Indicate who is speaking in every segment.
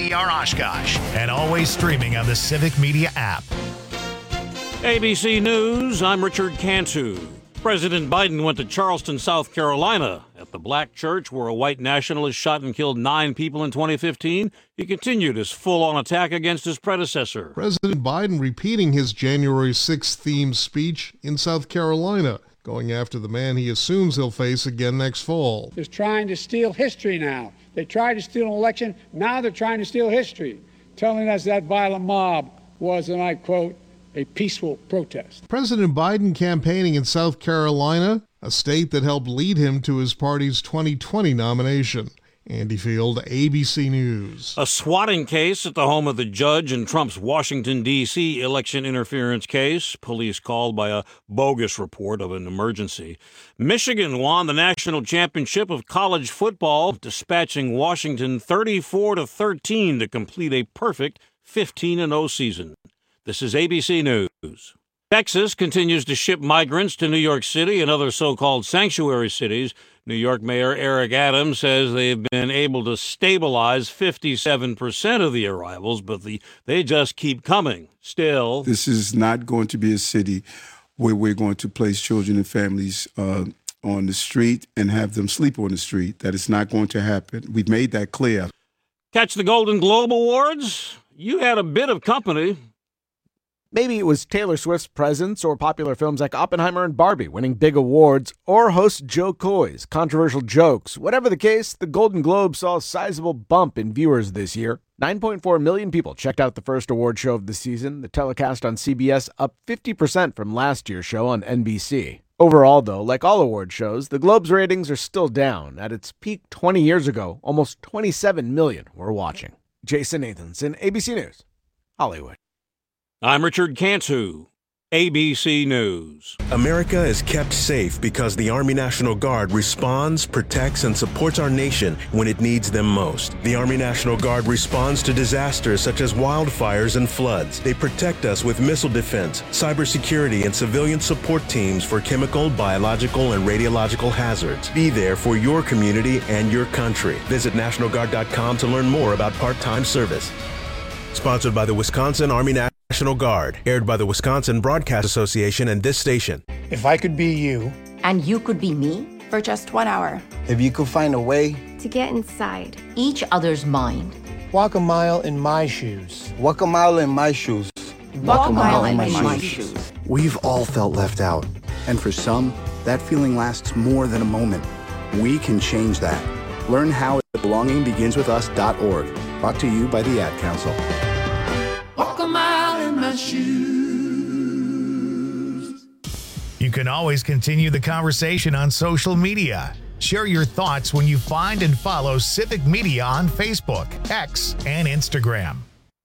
Speaker 1: KTAR Oshkosh, and always streaming on the Civic Media app.
Speaker 2: ABC News, I'm Richard Cantu. President Biden went to Charleston, South Carolina. At the black church where a white nationalist shot and killed 9 people in 2015, he continued his full-on attack against his predecessor.
Speaker 3: President Biden repeating his January 6th themed speech in South Carolina, going after the man he assumes he'll face again next fall.
Speaker 4: They're trying to steal history now. They tried to steal an election. Now they're trying to steal history, telling us that violent mob was, and I quote, a peaceful protest.
Speaker 3: President Biden campaigning in South Carolina, a state that helped lead him to his party's 2020 nomination. Andy Field, ABC News.
Speaker 2: A swatting case at the home of the judge in Trump's Washington, D.C. election interference case. Police called by a bogus report of an emergency. Michigan won the national championship of college football, dispatching Washington 34-13 to complete a perfect 15-0 season. This is ABC News. Texas continues to ship migrants to New York City and other so-called sanctuary cities. New York Mayor Eric Adams says they've been able to stabilize 57% of the arrivals, but they just keep coming. Still,
Speaker 5: this is not going to be a city where we're going to place children and families on the street and have them sleep on the street. That is not going to happen. We've made that clear.
Speaker 2: Catch the Golden Globe Awards? You had a bit of company.
Speaker 6: Maybe it was Taylor Swift's presence or popular films like Oppenheimer and Barbie winning big awards, or host Joe Coy's controversial jokes. Whatever the case, the Golden Globe saw a sizable bump in viewers this year. 9.4 million people checked out the first award show of the season, the telecast on CBS up 50% from last year's show on NBC. Overall, though, like all award shows, the Globe's ratings are still down. At its peak 20 years ago, almost 27 million were watching. Jason Nathanson, ABC News, Hollywood.
Speaker 2: I'm Richard Cantu, ABC News.
Speaker 7: America is kept safe because the Army National Guard responds, protects, and supports our nation when it needs them most. The Army National Guard responds to disasters such as wildfires and floods. They protect us with missile defense, cybersecurity, and civilian support teams for chemical, biological, and radiological hazards. Be there for your community and your country. Visit NationalGuard.com to learn more about part-time service. Sponsored by the Wisconsin Army National Guard. Aired by the Wisconsin Broadcast Association and this station.
Speaker 8: If I could be you.
Speaker 9: And you could be me.
Speaker 10: For just 1 hour.
Speaker 8: If you could find a way.
Speaker 10: To get inside.
Speaker 9: Each other's mind.
Speaker 8: Walk a mile in my shoes.
Speaker 11: Walk a mile in my shoes.
Speaker 9: Walk a mile in my shoes.
Speaker 12: We've all felt left out. And for some, that feeling lasts more than a moment. We can change that. Learn how at belongingbeginswithus.org. Brought to you by the Ad Council.
Speaker 13: Walk a mile in my shoes.
Speaker 1: You can always continue the conversation on social media. Share your thoughts when you find and follow Civic Media on Facebook, X, and Instagram.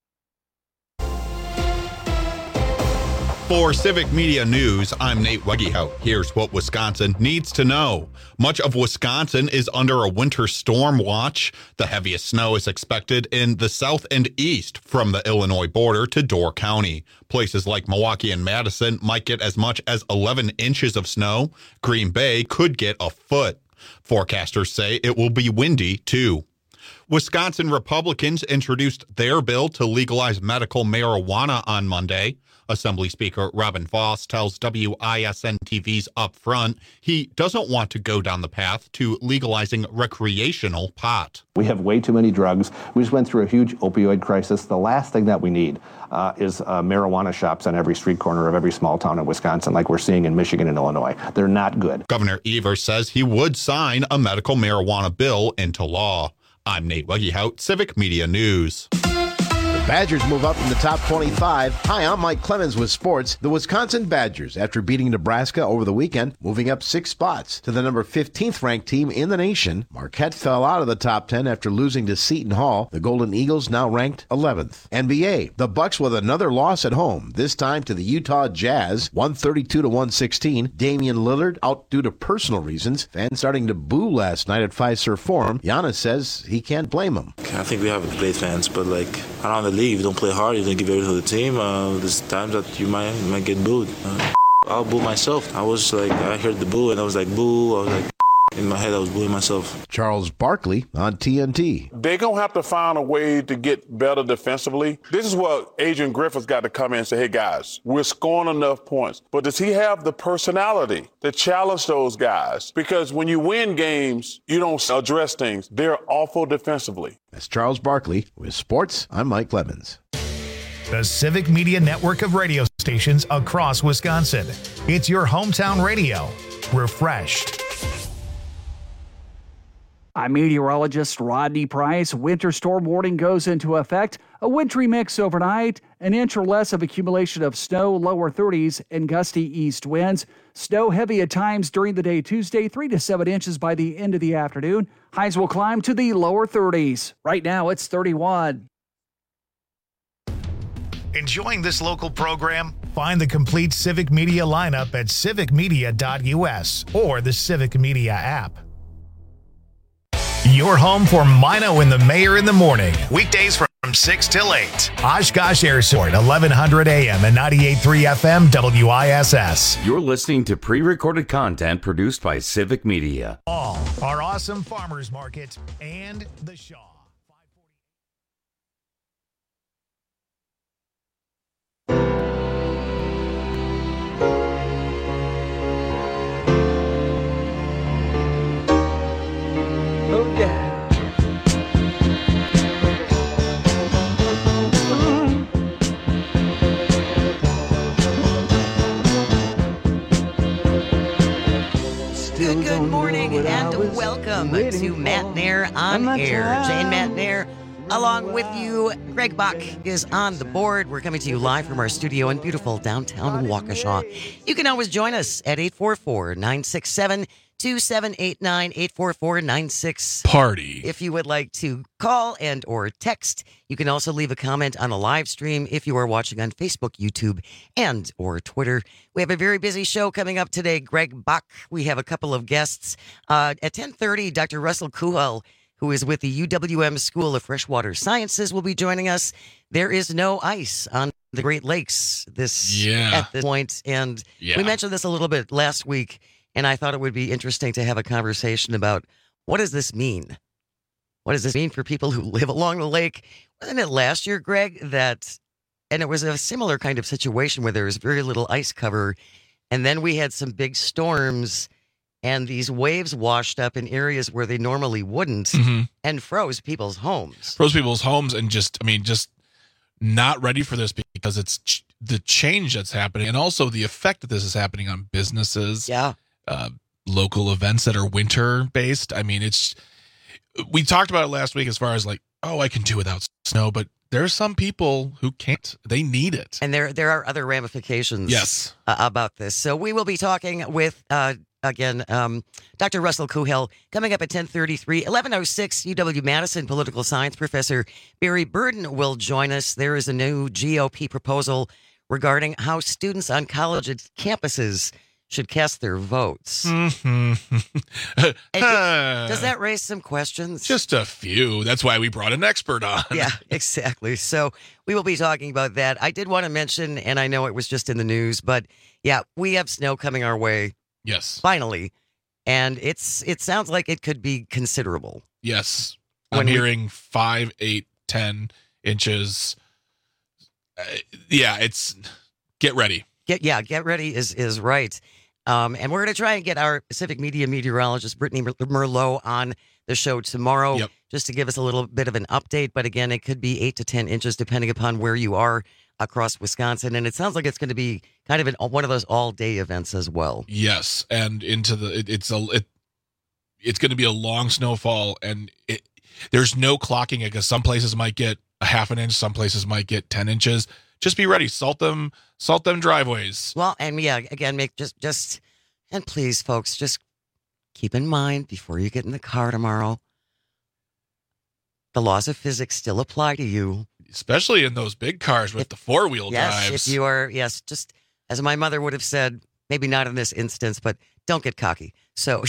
Speaker 14: For Civic Media News, I'm Nate Wegehout. Here's what Wisconsin needs to know. Much of Wisconsin is under a winter storm watch. The heaviest snow is expected in the south and east from the Illinois border to Door County. Places like Milwaukee and Madison might get as much as 11 inches of snow. Green Bay could get a foot. Forecasters say it will be windy, too. Wisconsin Republicans introduced their bill to legalize medical marijuana on Monday. Assembly Speaker Robin Vos tells WISN-TV's Upfront he doesn't want to go down the path to legalizing recreational pot.
Speaker 15: We have way too many drugs. We just went through a huge opioid crisis. The last thing that we need is marijuana shops on every street corner of every small town in Wisconsin like we're seeing in Michigan and Illinois. They're not good.
Speaker 14: Governor Evers says he would sign a medical marijuana bill into law. I'm Nate Wegehout, Civic Media News.
Speaker 16: Badgers move up from the top 25. Hi, I'm Mike Clemens with sports. The Wisconsin Badgers, after beating Nebraska over the weekend, moving up 6 spots to the number 15th ranked team in the nation. Marquette fell out of the top 10 after losing to Seton Hall. The Golden Eagles now ranked 11th. NBA, the Bucks with another loss at home, this time to the Utah Jazz, 132-116. Damian Lillard out due to personal reasons. Fans starting to boo last night at Fiserv Forum. Giannis says he can't blame him.
Speaker 17: I think we have great fans, but around the league, you don't play hard, you don't give everything to the team. There's times that you might get booed. I'll boo myself. I was I heard the boo and I was like, boo. I was like, In my head, I was bullying myself.
Speaker 16: Charles Barkley on TNT.
Speaker 11: They're going to have to find a way to get better defensively. This is what Adrian Griffith's got to come in and say, hey, guys, we're scoring enough points. But does he have the personality to challenge those guys? Because when you win games, you don't address things. They're awful defensively.
Speaker 16: That's Charles Barkley with sports. I'm Mike Clemens.
Speaker 1: The Civic Media network of radio stations across Wisconsin. It's your hometown radio. Refreshed.
Speaker 18: I'm meteorologist Rodney Price. Winter storm warning goes into effect. A wintry mix overnight, an inch or less of accumulation of snow, lower 30s, and gusty east winds. Snow heavy at times during the day Tuesday, 3 to 7 inches by the end of the afternoon. Highs will climb to the lower 30s. Right now, it's 31.
Speaker 1: Enjoying this local program? Find the complete Civic Media lineup at civicmedia.us or the Civic Media app. Your home for Mino and the Mayor in the morning. Weekdays from 6 till 8. Oshkosh Air Sword, 1100 AM and 98.3 FM WISS.
Speaker 19: You're listening to pre-recorded content produced by Civic Media.
Speaker 1: All our awesome farmers market and the Shaw.
Speaker 18: Oh, yeah.
Speaker 20: Good morning and welcome to Matt Nair on Air. Jane Matt Nair, along with you. Greg Bach is on the board. We're coming to you live from our studio in beautiful downtown Waukesha. You can always join us at 844-967-2789, 844-96
Speaker 21: Party.
Speaker 20: If you would like to call and or text, you can also leave a comment on the live stream if you are watching on Facebook, YouTube, and or Twitter. We have a very busy show coming up today. Greg Bach, we have a couple of guests. At 10:30, Dr. Russell Kuhl, who is with the UWM School of Freshwater Sciences, will be joining us. There is no ice on the Great Lakes at this point. And we mentioned this a little bit last week, and I thought it would be interesting to have a conversation about what does this mean? What does this mean for people who live along the lake? Wasn't it last year, Greg, and it was a similar kind of situation where there was very little ice cover, and then we had some big storms, and these waves washed up in areas where they normally wouldn't and froze people's homes.
Speaker 21: And just not ready for this because it's the change that's happening and also the effect that this is happening on businesses.
Speaker 20: Yeah.
Speaker 21: Local events that are winter based. I mean, we talked about it last week as far as I can do without snow, but there's some people who can't. They need it.
Speaker 20: And there are other ramifications about this. So we will be talking with Dr. Russell Kuhl coming up at 10:33. 11:06, UW-Madison political science professor Barry Burden will join us. There is a new GOP proposal regarding how students on college campuses should cast their votes. Does that raise some questions?
Speaker 21: Just a few. That's why we brought an expert on.
Speaker 20: Yeah, exactly. So we will be talking about that. I did want to mention, and I know it was just in the news, but yeah, we have snow coming our way.
Speaker 21: Yes.
Speaker 20: Finally. And it sounds like it could be considerable.
Speaker 21: Yes. I'm hearing 5, 8, 10 inches. It's get ready.
Speaker 20: Get ready is right. And we're going to try and get our Civic Media meteorologist, Brittany Merlot, on the show tomorrow just to give us a little bit of an update. But again, it could be 8 to 10 inches depending upon where you are across Wisconsin. And it sounds like it's going to be kind of one of those all-day events as well.
Speaker 21: Yes. And into it's going to be a long snowfall. And there's no clocking it because some places might get a half an inch. Some places might get 10 inches. Just be ready. Salt them driveways.
Speaker 20: Well, and again, make and please, folks, just keep in mind before you get in the car tomorrow, the laws of physics still apply to you.
Speaker 21: Especially in those big cars with the four-wheel drives.
Speaker 20: Yes, if you are, just as my mother would have said, maybe not in this instance, but don't get cocky. So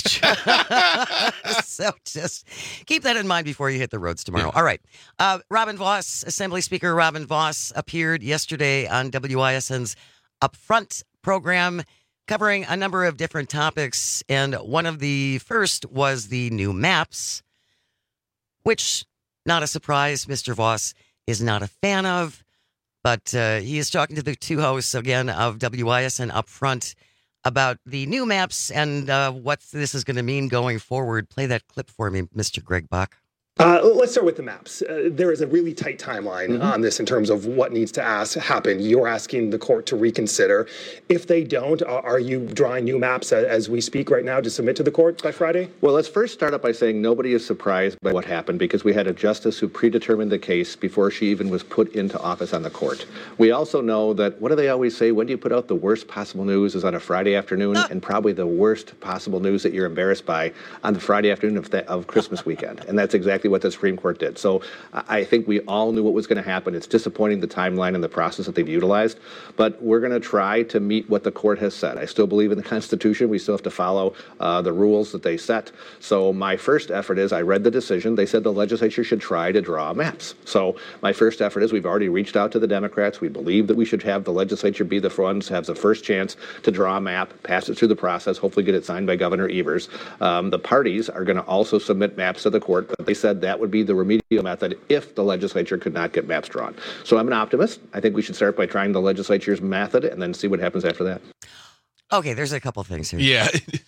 Speaker 20: just keep that in mind before you hit the roads tomorrow. All right. Robin Vos, Assembly Speaker Robin Vos, appeared yesterday on WISN's Upfront program covering a number of different topics. And one of the first was the new maps, which, not a surprise, Mr. Voss is not a fan of. But he is talking to the two hosts, again, of WISN up front about the new maps and what this is going to mean going forward. Play that clip for me, Mr. Greg Bach.
Speaker 4: Let's start with the maps. There is a really tight timeline on this in terms of what needs to happen. You're asking the court to reconsider. If they don't, are you drawing new maps as we speak right now to submit to the court by Friday?
Speaker 15: Well, let's first start out by saying nobody is surprised by what happened because we had a justice who predetermined the case before she even was put into office on the court. We also know that, what do they always say? When do you put out the worst possible news is on a Friday afternoon, and probably the worst possible news that you're embarrassed by on the Friday afternoon of Christmas weekend. And that's exactly what the Supreme Court did. So I think we all knew what was going to happen. It's disappointing, the timeline and the process that they've utilized, but we're going to try to meet what the court has said. I still believe in the Constitution. We still have to follow the rules that they set. So my first effort is, I read the decision. They said the legislature should try to draw maps. So my first effort is, we've already reached out to the Democrats. We believe that we should have the legislature be the ones have the first chance to draw a map, pass it through the process, hopefully get it signed by Governor Evers. The parties are going to also submit maps to the court, but they said that would be the remedial method if the legislature could not get maps drawn. So I'm an optimist. I think we should start by trying the legislature's method and then see what happens after that.
Speaker 20: Okay, there's a couple things here.
Speaker 21: Yeah.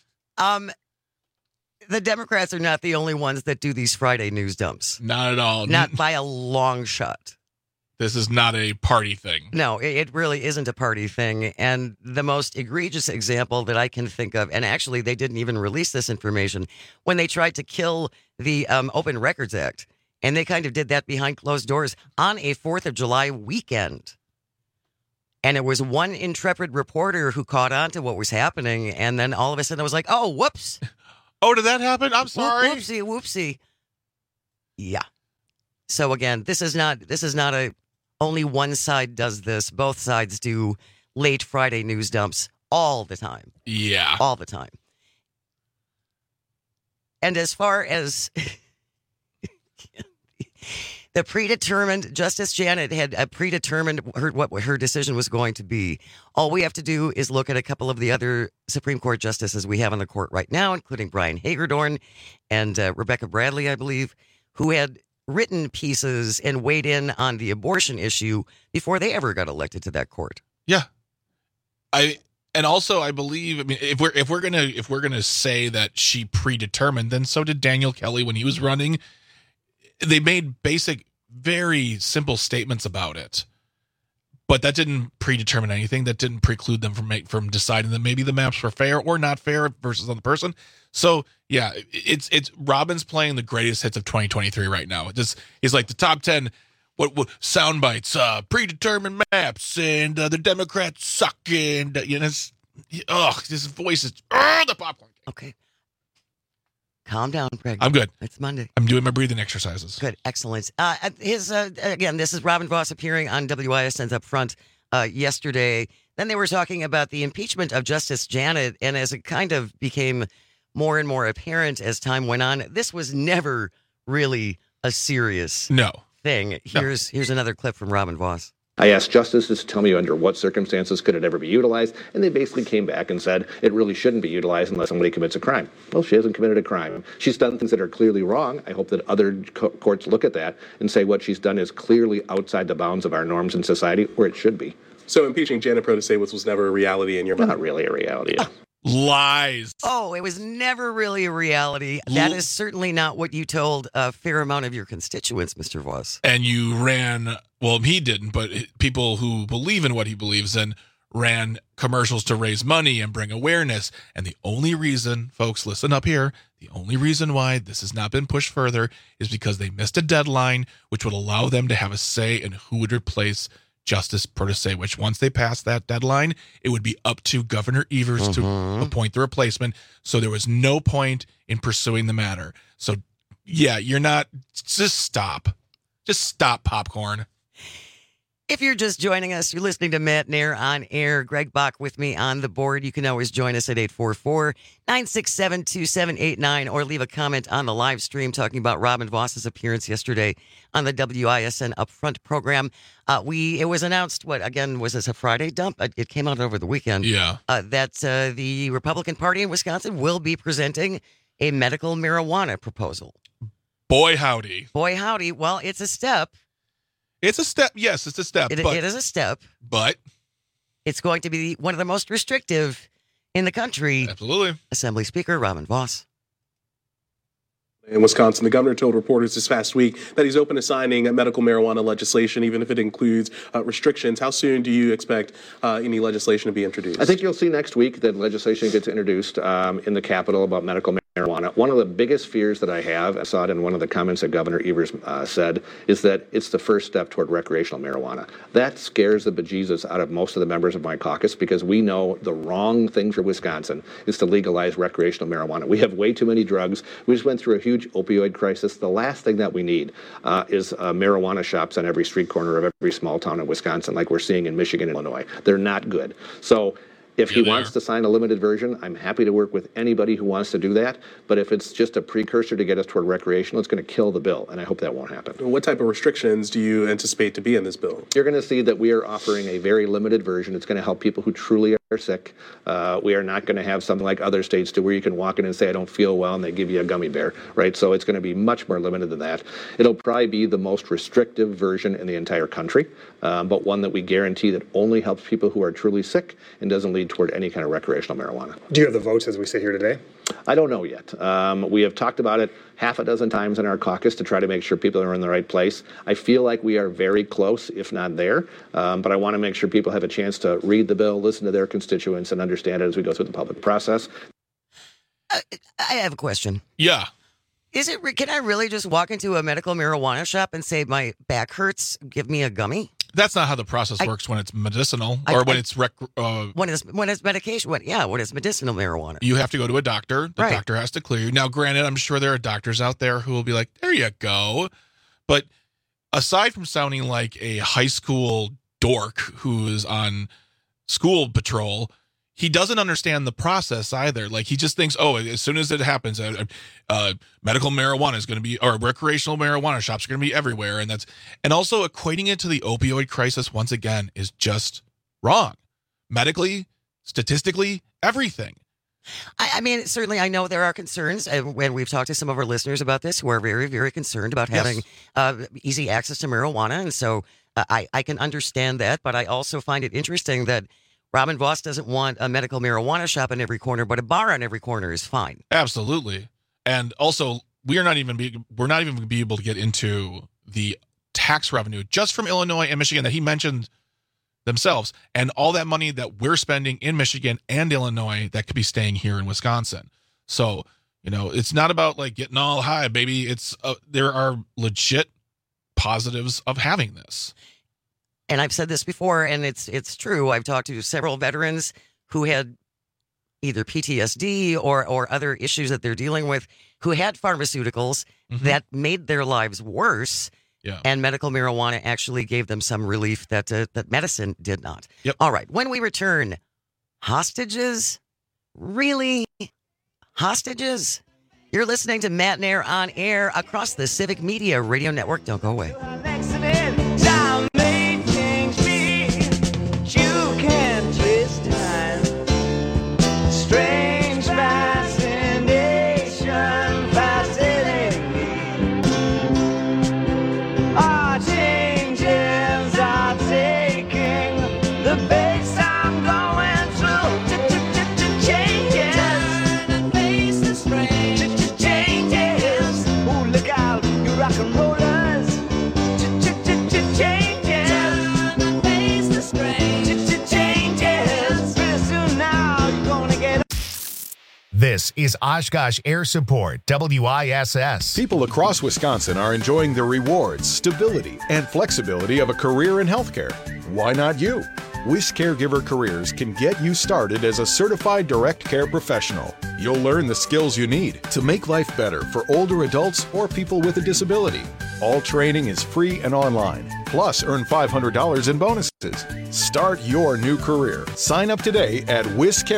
Speaker 20: The Democrats are not the only ones that do these Friday news dumps.
Speaker 21: Not at all.
Speaker 20: Not by a long shot.
Speaker 21: This is not a party thing.
Speaker 20: No, it really isn't a party thing. And the most egregious example that I can think of, and actually they didn't even release this information, when they tried to kill the Open Records Act. And they kind of did that behind closed doors on a 4th of July weekend. And it was one intrepid reporter who caught on to what was happening. And then all of a sudden I was like, oh, whoops.
Speaker 21: Oh, did that happen? I'm sorry.
Speaker 20: Whoopsie. Yeah. So again, this is not a only one side does this. Both sides do late Friday news dumps all the time.
Speaker 21: Yeah.
Speaker 20: All the time. And as far as the predetermined, Justice Janet had predetermined what her decision was going to be. All we have to do is look at a couple of the other Supreme Court justices we have on the court right now, including Brian Hagedorn and Rebecca Bradley, I believe, who had written pieces and weighed in on the abortion issue before they ever got elected to that court.
Speaker 21: Yeah. And also I believe, I mean, if we're gonna say that she predetermined, then so did Daniel Kelly when he was running. They made basic, very simple statements about it, but that didn't predetermine anything. That didn't preclude them from deciding that maybe the maps were fair or not fair versus on the person. So yeah, it's Robin's playing the greatest hits of 2023 right now. He's like the top 10 what sound bites, predetermined maps, and the Democrats suck, and his voice is the popcorn.
Speaker 20: Okay. Calm down, Greg.
Speaker 21: I'm good.
Speaker 20: It's Monday.
Speaker 21: I'm doing my breathing exercises.
Speaker 20: Good. Excellent. Again, this is Robin Voss appearing on WISN's Up Front yesterday. Then they were talking about the impeachment of Justice Janet, and as it kind of became more and more apparent as time went on, this was never really a serious thing. Here's another clip from Robin Voss.
Speaker 15: I asked justices to tell me under what circumstances could it ever be utilized, and they basically came back and said it really shouldn't be utilized unless somebody commits a crime. Well, she hasn't committed a crime. She's done things that are clearly wrong. I hope that other courts look at that and say what she's done is clearly outside the bounds of our norms in society, where it should be.
Speaker 22: So impeaching Janet Protasewicz was never a reality in your mind?
Speaker 15: Not really a reality.
Speaker 21: Lies.
Speaker 20: Oh, it was never really a reality. That is certainly not what you told a fair amount of your constituents, Mr. Voss.
Speaker 21: And you ran, well, he didn't, but people who believe in what he believes in ran commercials to raise money and bring awareness. And the only reason, folks, listen up here, the only reason why this has not been pushed further is because they missed a deadline, which would allow them to have a say in who would replace Justice Protasewicz. Once they passed that deadline, it would be up to Governor Evers to appoint the replacement. So there was no point in pursuing the matter. So yeah, just stop popcorn.
Speaker 20: If you're just joining us, you're listening to Matt Nair on air. Greg Bach with me on the board. You can always join us at 844-967-2789 or leave a comment on the live stream talking about Robin Voss's appearance yesterday on the WISN Upfront program. It was announced, was this a Friday dump? It came out over the weekend.
Speaker 21: Yeah.
Speaker 20: That the Republican Party in Wisconsin will be presenting a medical marijuana proposal.
Speaker 21: Boy, howdy.
Speaker 20: Boy, howdy. Well, it's a step.
Speaker 21: It's a step. Yes, it's a step.
Speaker 20: It is a step.
Speaker 21: But
Speaker 20: it's going to be one of the most restrictive in the country.
Speaker 21: Absolutely.
Speaker 20: Assembly Speaker Robin Voss.
Speaker 22: In Wisconsin, the governor told reporters this past week that he's open to signing medical marijuana legislation, even if it includes restrictions. How soon do you expect any legislation to be introduced?
Speaker 15: I think you'll see next week that legislation gets introduced in the Capitol about medical marijuana. One of the biggest fears that I have, I saw it in one of the comments that Governor Evers said, is that it's the first step toward recreational marijuana. That scares the bejesus out of most of the members of my caucus because we know the wrong thing for Wisconsin is to legalize recreational marijuana. We have way too many drugs. We just went through a huge opioid crisis. The last thing that we need is marijuana shops on every street corner of every small town in Wisconsin like we're seeing in Michigan and Illinois. They're not good. So if he wants to sign a limited version, I'm happy to work with anybody who wants to do that. But if it's just a precursor to get us toward recreational, it's going to kill the bill, and I hope that won't happen.
Speaker 22: What type of restrictions do you anticipate to be in this bill?
Speaker 15: You're going to see that we are offering a very limited version. It's going to help people who truly are sick. We are not going to have something like other states do where you can walk in and say, I don't feel well, and they give you a gummy bear, right? So it's going to be much more limited than that. It'll probably be the most restrictive version in the entire country, but one that we guarantee that only helps people who are truly sick and doesn't lead toward any kind of recreational marijuana.
Speaker 4: Do you have the votes as we sit here today?
Speaker 15: I don't know yet. We have talked about it half a dozen times in our caucus to try to make sure people are in the right place. I feel like we are very close, if not there, but I want to make sure people have a chance to read the bill, listen to their constituents, and understand it as we go through the public process.
Speaker 20: I have a question.
Speaker 21: Yeah.
Speaker 20: Can I really just walk into a medical marijuana shop and say my back hurts, give me a gummy?
Speaker 21: That's not how the process works when it's medicinal when it's
Speaker 20: medication. When it's medicinal marijuana.
Speaker 21: You have to go to a doctor. The doctor has to clear you. Now, granted, I'm sure there are doctors out there who will be like, there you go. But aside from sounding like a high school dork who is on school patrol, he doesn't understand the process either. Like, he just thinks, as soon as it happens, medical marijuana is going to be, or recreational marijuana shops are going to be everywhere. And also equating it to the opioid crisis once again is just wrong. Medically, statistically, everything.
Speaker 20: I mean, certainly I know there are concerns, and when we've talked to some of our listeners about this who are very, very concerned about having easy access to marijuana. And so I can understand that, but I also find it interesting that Robin Voss doesn't want a medical marijuana shop in every corner, but a bar on every corner is fine.
Speaker 21: Absolutely. And also, we're not even going to be able to get into the tax revenue just from Illinois and Michigan that he mentioned themselves, and all that money that we're spending in Michigan and Illinois that could be staying here in Wisconsin. So, it's not about like getting all high, baby. It's there are legit positives of having this.
Speaker 20: And I've said this before, and it's true. I've talked to several veterans who had either PTSD or other issues that they're dealing with, who had pharmaceuticals that made their lives worse.
Speaker 21: Yeah.
Speaker 20: And medical marijuana actually gave them some relief that medicine did not.
Speaker 21: Yep.
Speaker 20: All right. When we return, hostages? Really? Hostages? You're listening to Matt Nair on air across the Civic Media Radio Network. Don't go away.
Speaker 1: This is Oshkosh Air Support, WISS.
Speaker 3: People across Wisconsin are enjoying the rewards, stability, and flexibility of a career in healthcare. Why not you? WIS Caregiver Careers can get you started as a certified direct care professional. You'll learn the skills you need to make life better for older adults or people with a disability. All training is free and online. Plus, earn $500 in bonuses. Start your new career. Sign up today at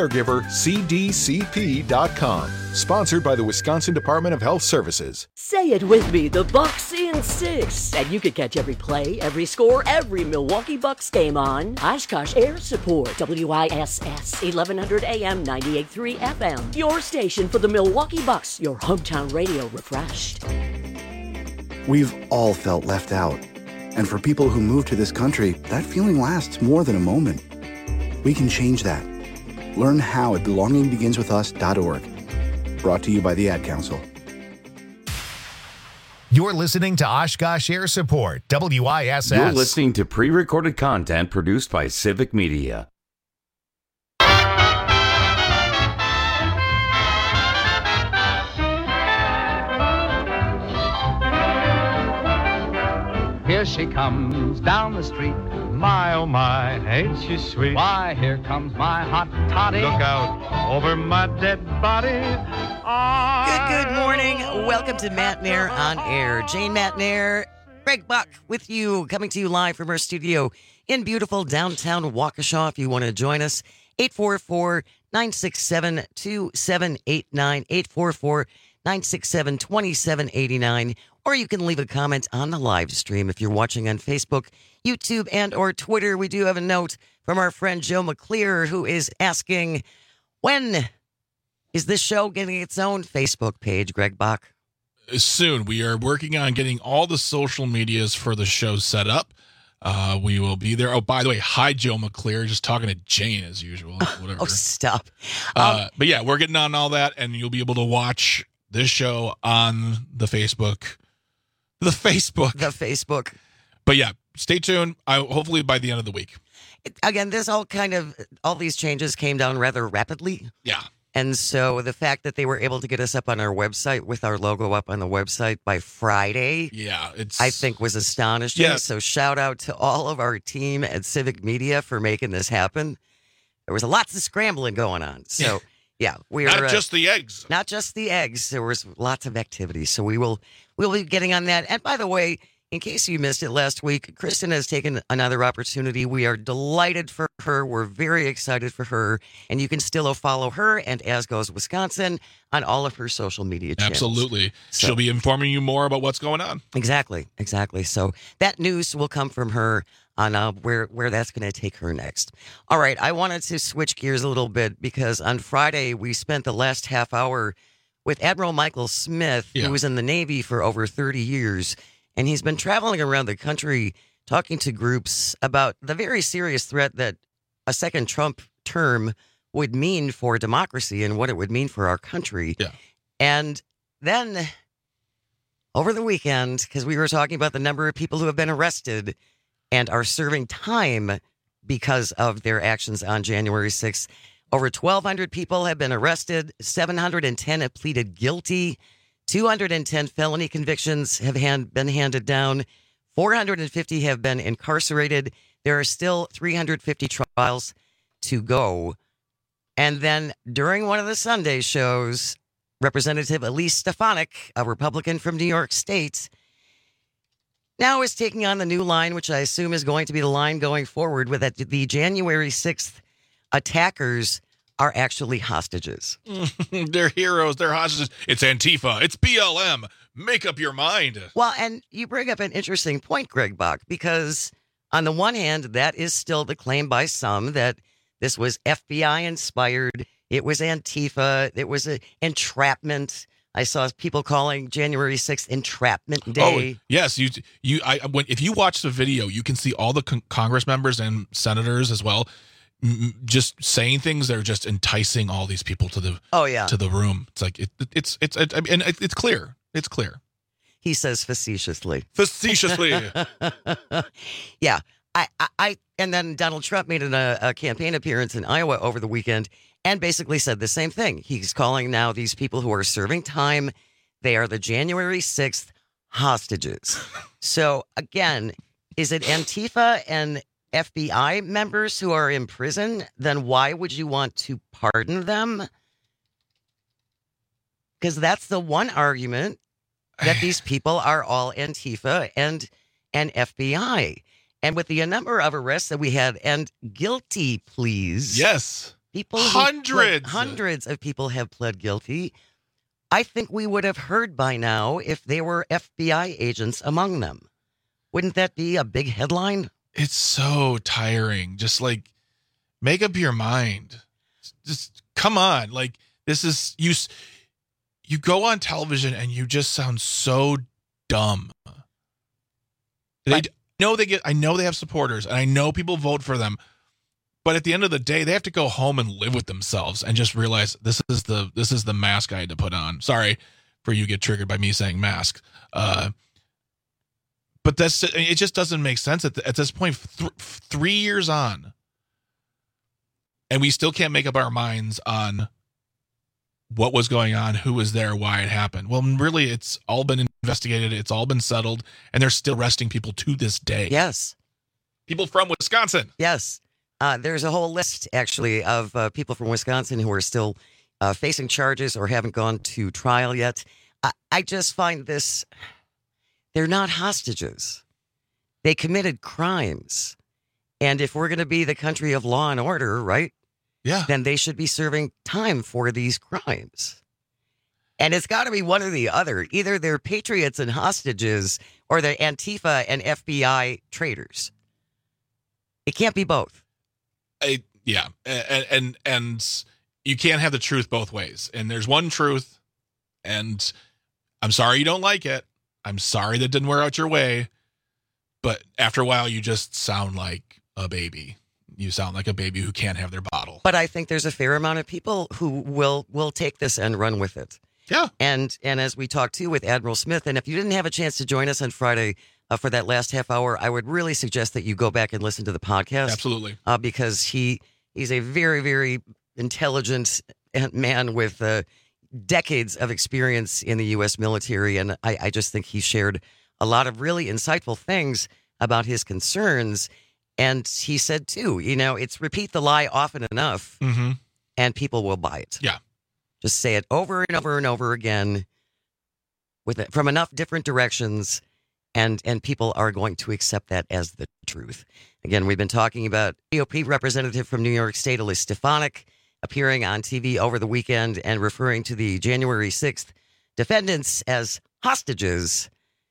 Speaker 3: WisCaregiverCDCP.com. Sponsored by the Wisconsin Department of Health Services.
Speaker 5: Say it with me, the Bucks in 6. And you can catch every play, every score, every Milwaukee Bucks game on Oshkosh Air Support. WISS 1100 AM 98.3 FM. Your station for the Milwaukee Bucks. Your hometown radio refreshed.
Speaker 12: We've all felt left out. And for people who move to this country, that feeling lasts more than a moment. We can change that. Learn how at belongingbeginswithus.org. Brought to you by the Ad Council.
Speaker 1: You're listening to Oshkosh Air Support, WISS.
Speaker 19: You're listening to pre-recorded content produced by Civic Media.
Speaker 6: Here she comes down the street. My, oh my, ain't she sweet? Why, here comes my hot toddy. Look out over my dead body.
Speaker 20: Good morning. Welcome to Matt Nair on Air. Jane Matt Nair, Greg Buck with you, coming to you live from our studio in beautiful downtown Waukesha. If you want to join us, 844-967-2789, 844-967-2789. Or you can leave a comment on the live stream if you're watching on Facebook, YouTube, and or Twitter. We do have a note from our friend Joe McClear, who is asking, when is this show getting its own Facebook page, Greg Bach?
Speaker 21: Soon. We are working on getting all the social medias for the show set up. We will be there. Oh, by the way, hi, Joe McClear. Just talking to Jane as usual. Whatever.
Speaker 20: Oh, stop.
Speaker 21: But yeah, we're getting on all that, and you'll be able to watch this show on the Facebook. The Facebook. But yeah, stay tuned. Hopefully by the end of the week.
Speaker 20: Again, all these changes came down rather rapidly.
Speaker 21: Yeah.
Speaker 20: And so the fact that they were able to get us up on our website with our logo up on the website by Friday, I think was astonishing.
Speaker 21: Yeah.
Speaker 20: So shout out to all of our team at Civic Media for making this happen. There was lots of scrambling going on. So yeah, we're
Speaker 21: not just the eggs.
Speaker 20: Not just the eggs. There was lots of activity. So we'll be getting on that. And by the way, in case you missed it last week, Kristen has taken another opportunity. We are delighted for her. We're very excited for her. And you can still follow her and As Goes Wisconsin on all of her social media channels.
Speaker 21: Absolutely. She'll be informing you more about what's going on.
Speaker 20: Exactly. So that news will come from her on where that's going to take her next. All right. I wanted to switch gears a little bit because on Friday we spent the last half hour with Admiral Michael Smith, who was in the Navy for over 30 years. And he's been traveling around the country talking to groups about the very serious threat that a second Trump term would mean for democracy and what it would mean for our country.
Speaker 21: Yeah.
Speaker 20: And then over the weekend, because we were talking about the number of people who have been arrested and are serving time because of their actions on January 6th, over 1,200 people have been arrested, 710 have pleaded guilty, 210 felony convictions have been handed down, 450 have been incarcerated. There are still 350 trials to go. And then during one of the Sunday shows, Representative Elise Stefanik, a Republican from New York State, now is taking on the new line, which I assume is going to be the line going forward, with that the January 6th attackers are actually hostages.
Speaker 21: They're heroes. They're hostages. It's Antifa. It's BLM. Make up your mind.
Speaker 20: Well, and you bring up an interesting point, Greg Bach, because on the one hand, that is still the claim by some that this was FBI inspired. It was Antifa. It was an entrapment. I saw people calling January 6th Entrapment Day.
Speaker 21: Oh, yes. If you watch the video, you can see all the Congress members and senators as well just saying things that are just enticing all these people to the to the room. It's like it's clear. It's clear.
Speaker 20: He says facetiously. Yeah. I and then Donald Trump made a campaign appearance in Iowa over the weekend and basically said the same thing. He's calling now these people who are serving time, they are the January 6th hostages. So again, is it Antifa and FBI members who are in prison? Then why would you want to pardon them? Because that's the one argument, that these people are all Antifa and and FBI. And with the number of arrests that we had and guilty pleas.
Speaker 21: Yes.
Speaker 20: People hundreds of people have pled guilty. I think we would have heard by now if there were FBI agents among them. Wouldn't that be a big headline?
Speaker 21: It's so tiring. Just like, make up your mind. Just come on. Like, this is, you go on television and you just sound so dumb. I know they have supporters, and I know people vote for them. But at the end of the day, they have to go home and live with themselves and just realize this is the mask I had to put on. Sorry for you get triggered by me saying mask. But it just doesn't make sense at this point. 3 years on, and we still can't make up our minds on what was going on, who was there, why it happened. Well, really, it's all been investigated. It's all been settled, and they're still arresting people to this day.
Speaker 20: Yes.
Speaker 21: People from Wisconsin.
Speaker 20: Yes. There's a whole list, actually, of people from Wisconsin who are still facing charges or haven't gone to trial yet. I just find this, they're not hostages. They committed crimes. And if we're going to be the country of law and order, right?
Speaker 21: Yeah.
Speaker 20: Then they should be serving time for these crimes. And it's got to be one or the other. Either they're patriots and hostages, or they're Antifa and FBI traitors. It can't be both.
Speaker 21: Yeah. And you can't have the truth both ways. And there's one truth, and I'm sorry you don't like it. I'm sorry that didn't wear out your way. But after a while, you just sound like a baby. You sound like a baby who can't have their bottle.
Speaker 20: But I think there's a fair amount of people who will take this and run with it.
Speaker 21: Yeah.
Speaker 20: And as we talked to with Admiral Smith, and if you didn't have a chance to join us on Friday for that last half hour, I would really suggest that you go back and listen to the podcast.
Speaker 21: Absolutely.
Speaker 20: Because he's a very, very intelligent man with decades of experience in the U.S. military. And I just think he shared a lot of really insightful things about his concerns. And he said, too, it's repeat the lie often enough, and people will buy it.
Speaker 21: Yeah.
Speaker 20: Just say it over and over and over again from enough different directions, and people are going to accept that as the truth. Again, we've been talking about GOP representative from New York State, Elise Stefanik, appearing on TV over the weekend and referring to the January 6th defendants as hostages.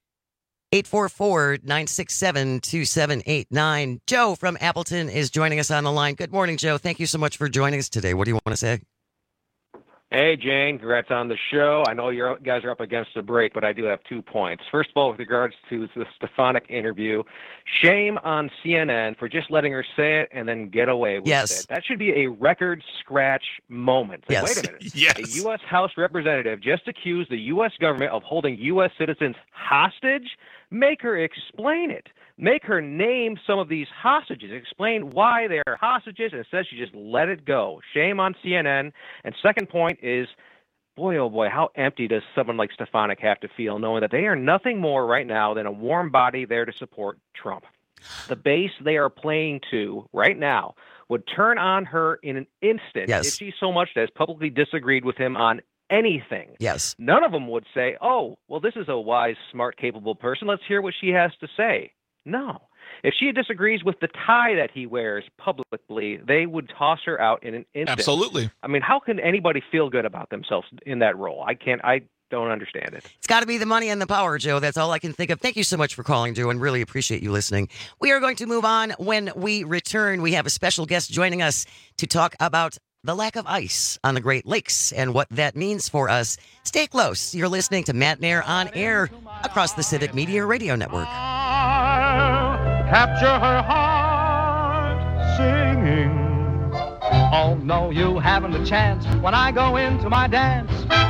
Speaker 20: 844-967-2789. Joe from Appleton is joining us on the line. Good morning, Joe. Thank you so much for joining us today. What do you want to say?
Speaker 2: Hey, Jane. Congrats on the show. I know you guys are up against the break, but I do have 2 points. First of all, with regards to the Stefanik interview, shame on CNN for just letting her say it and then get away with it. That should be a record scratch moment. Like,
Speaker 20: Yes.
Speaker 2: Wait a minute.
Speaker 21: Yes.
Speaker 2: A U.S. House representative just accused the U.S. government of holding U.S. citizens hostage? Make her explain it. Make her name some of these hostages. Explain why they're hostages. And instead, she just let it go. Shame on CNN. And second point is, boy, oh boy, how empty does someone like Stefanik have to feel knowing that they are nothing more right now than a warm body there to support Trump. The base they are playing to right now would turn on her in an instant if she so much as publicly disagreed with him on anything.
Speaker 20: Yes.
Speaker 2: None of them would say, oh, well, this is a wise, smart, capable person. Let's hear what she has to say. No. If she disagrees with the tie that he wears publicly, they would toss her out in an instant.
Speaker 21: Absolutely.
Speaker 2: I mean, how can anybody feel good about themselves in that role? I don't understand it.
Speaker 20: It's got to be the money and the power, Joe. That's all I can think of. Thank you so much for calling, Joe, and really appreciate you listening. We are going to move on. When we return, we have a special guest joining us to talk about the lack of ice on the Great Lakes and what that means for us. Stay close. You're listening to Matt Nair on air across the Civic Media Radio Network.
Speaker 6: Capture her heart singing. Oh, no, you haven't a chance when I go into my dance.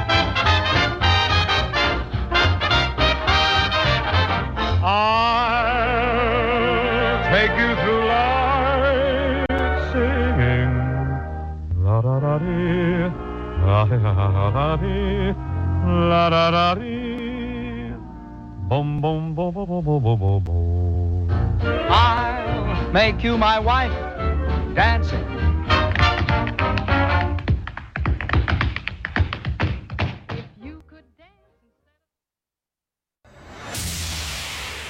Speaker 6: I'll take you through life singing. La-da-da-dee, la-da-da-dee, la-da-da-dee, boom, boom, boom, boom, boom, boom, boom, boom, boom. I'll make you my wife dancing.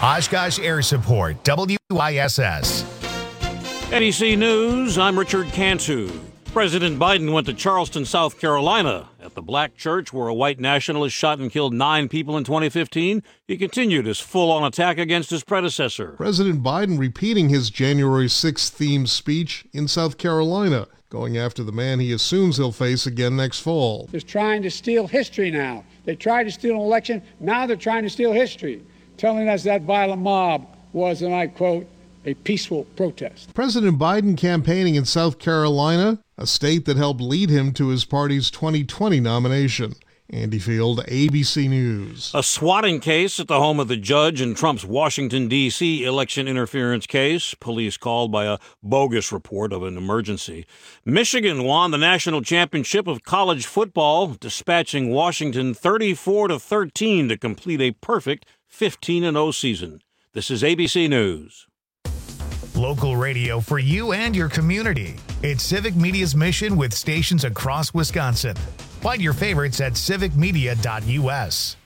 Speaker 1: Oshkosh Air Support, WISS.
Speaker 7: NEC News, I'm Richard Cantu. President Biden went to Charleston, South Carolina. At the black church where a white nationalist shot and killed 9 people in 2015, he continued his full-on attack against his predecessor.
Speaker 10: President Biden repeating his January 6th themed speech in South Carolina, going after the man he assumes he'll face again next fall.
Speaker 23: They're trying to steal history now. They tried to steal an election. Now they're trying to steal history, telling us that violent mob was, and I quote, a peaceful protest.
Speaker 10: President Biden campaigning in South Carolina, a state that helped lead him to his party's 2020 nomination. Andy Field, ABC News.
Speaker 7: A swatting case at the home of the judge in Trump's Washington, D.C. election interference case. Police called by a bogus report of an emergency. Michigan won the national championship of college football, dispatching Washington 34-13 to complete a perfect 15-0 season. This is ABC News.
Speaker 1: Local radio for you and your community. It's Civic Media's mission with stations across Wisconsin. Find your favorites at civicmedia.us.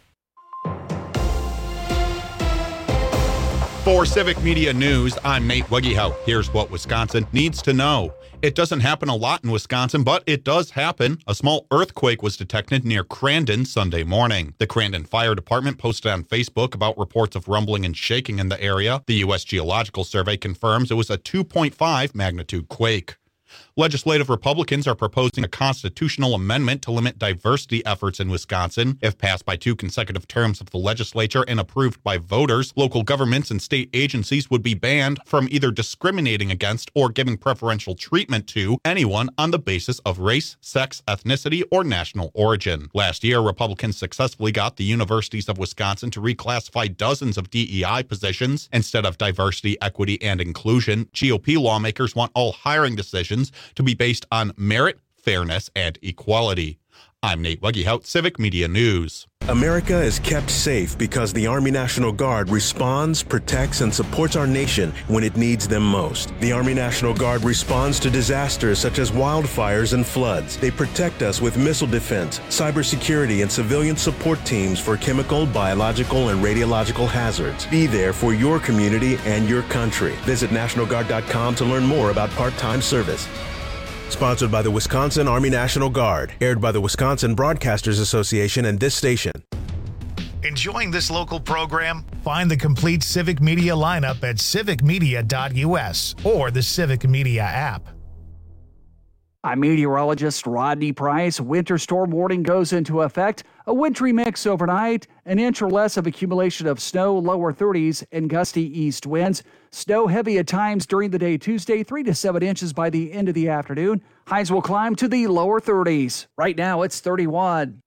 Speaker 14: For Civic Media News, I'm Nate Wegehout. Here's what Wisconsin needs to know. It doesn't happen a lot in Wisconsin, but it does happen. A small earthquake was detected near Crandon Sunday morning. The Crandon Fire Department posted on Facebook about reports of rumbling and shaking in the area. The U.S. Geological Survey confirms it was a 2.5 magnitude quake. Legislative Republicans are proposing a constitutional amendment to limit diversity efforts in Wisconsin. If passed by 2 consecutive terms of the legislature and approved by voters, local governments and state agencies would be banned from either discriminating against or giving preferential treatment to anyone on the basis of race, sex, ethnicity, or national origin. Last year, Republicans successfully got the universities of Wisconsin to reclassify dozens of DEI positions. Instead of diversity, equity, and inclusion, GOP lawmakers want all hiring decisions to be based on merit, fairness, and equality. I'm Nate Wegehout, Civic Media News.
Speaker 24: America is kept safe because the Army National Guard responds, protects, and supports our nation when it needs them most. The Army National Guard responds to disasters such as wildfires and floods. They protect us with missile defense, cybersecurity, and civilian support teams for chemical, biological, and radiological hazards. Be there for your community and your country. Visit NationalGuard.com to learn more about part-time service. Sponsored by the Wisconsin Army National Guard. Aired by the Wisconsin Broadcasters Association and this station.
Speaker 1: Enjoying this local program? Find the complete Civic Media lineup at civicmedia.us or the Civic Media app.
Speaker 18: I'm meteorologist Rodney Price. Winter storm warning goes into effect. A wintry mix overnight, an inch or less of accumulation of snow, lower 30s, and gusty east winds. Snow heavy at times during the day Tuesday, 3 to 7 inches by the end of the afternoon. Highs will climb to the lower 30s. Right now, it's 31.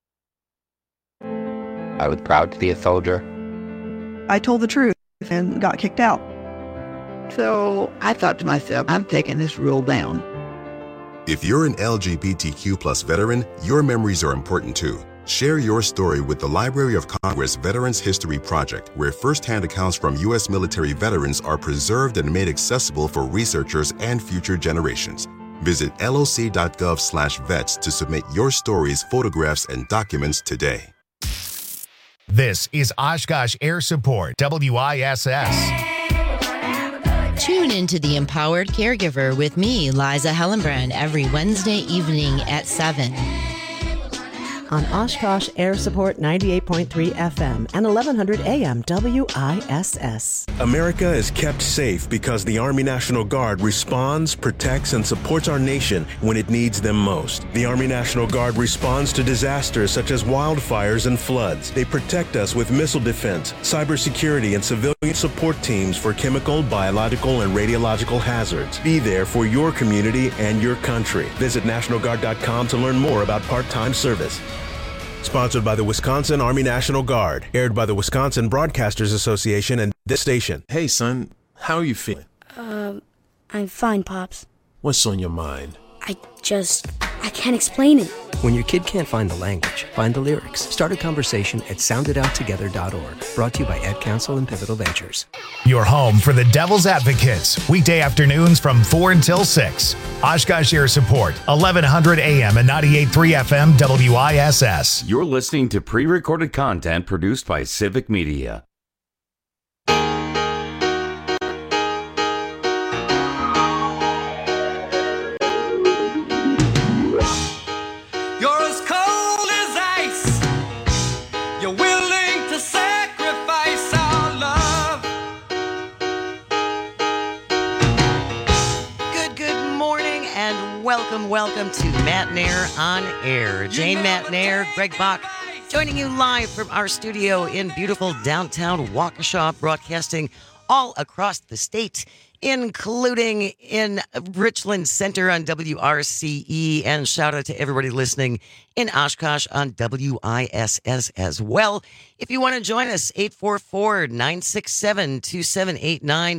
Speaker 25: I was proud to be a soldier.
Speaker 26: I told the truth and got kicked out.
Speaker 27: So I thought to myself, I'm taking this rule down.
Speaker 28: If you're an LGBTQ+ veteran, your memories are important too. Share your story with the Library of Congress Veterans History Project, where first-hand accounts from U.S. military veterans are preserved and made accessible for researchers and future generations. Visit loc.gov/vets to submit your stories, photographs, and documents today.
Speaker 1: This is Oshkosh Air Support, WISS.
Speaker 29: Tune into The Empowered Caregiver with me, Liza Hellenbrand, every Wednesday evening at 7.
Speaker 30: On Oshkosh Air Support 98.3 FM and 1100 AM WISS.
Speaker 24: America is kept safe because the Army National Guard responds, protects, and supports our nation when it needs them most. The Army National Guard responds to disasters such as wildfires and floods. They protect us with missile defense, cybersecurity, and civilian support teams for chemical, biological, and radiological hazards. Be there for your community and your country. Visit NationalGuard.com to learn more about part-time service. Sponsored by the Wisconsin Army National Guard. Aired by the Wisconsin Broadcasters Association and this station.
Speaker 31: Hey, son. How are you feeling?
Speaker 32: I'm fine, Pops.
Speaker 31: What's on your mind?
Speaker 32: I can't explain it.
Speaker 33: When your kid can't find the language, find the lyrics. Start a conversation at soundedouttogether.org. Brought to you by Ad Council and Pivotal Ventures.
Speaker 1: Your home for the Devil's Advocates. Weekday afternoons from 4 until 6. Oshkosh Air Support, 1100 AM and 98.3 FM WISS.
Speaker 19: You're listening to pre-recorded content produced by Civic Media.
Speaker 20: welcome to Matt Nair on Air. Jane Matt Nair, Greg Bach, joining you live from our studio in beautiful downtown Waukesha, broadcasting all across the state, including in Richland Center on WRCE, and shout out to everybody listening in Oshkosh on WISS as well. If you want to join us, 844-967-2789,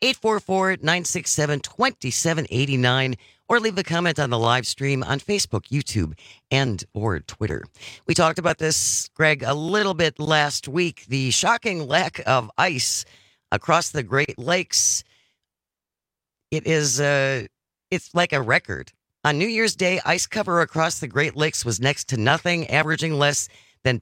Speaker 20: 844-967-2789, or leave a comment on the live stream on Facebook, YouTube, and or Twitter. We talked about this, Greg, a little bit last week, the shocking lack of ice across the Great Lakes. It's like a record. On New Year's Day, ice cover across the Great Lakes was next to nothing, averaging less than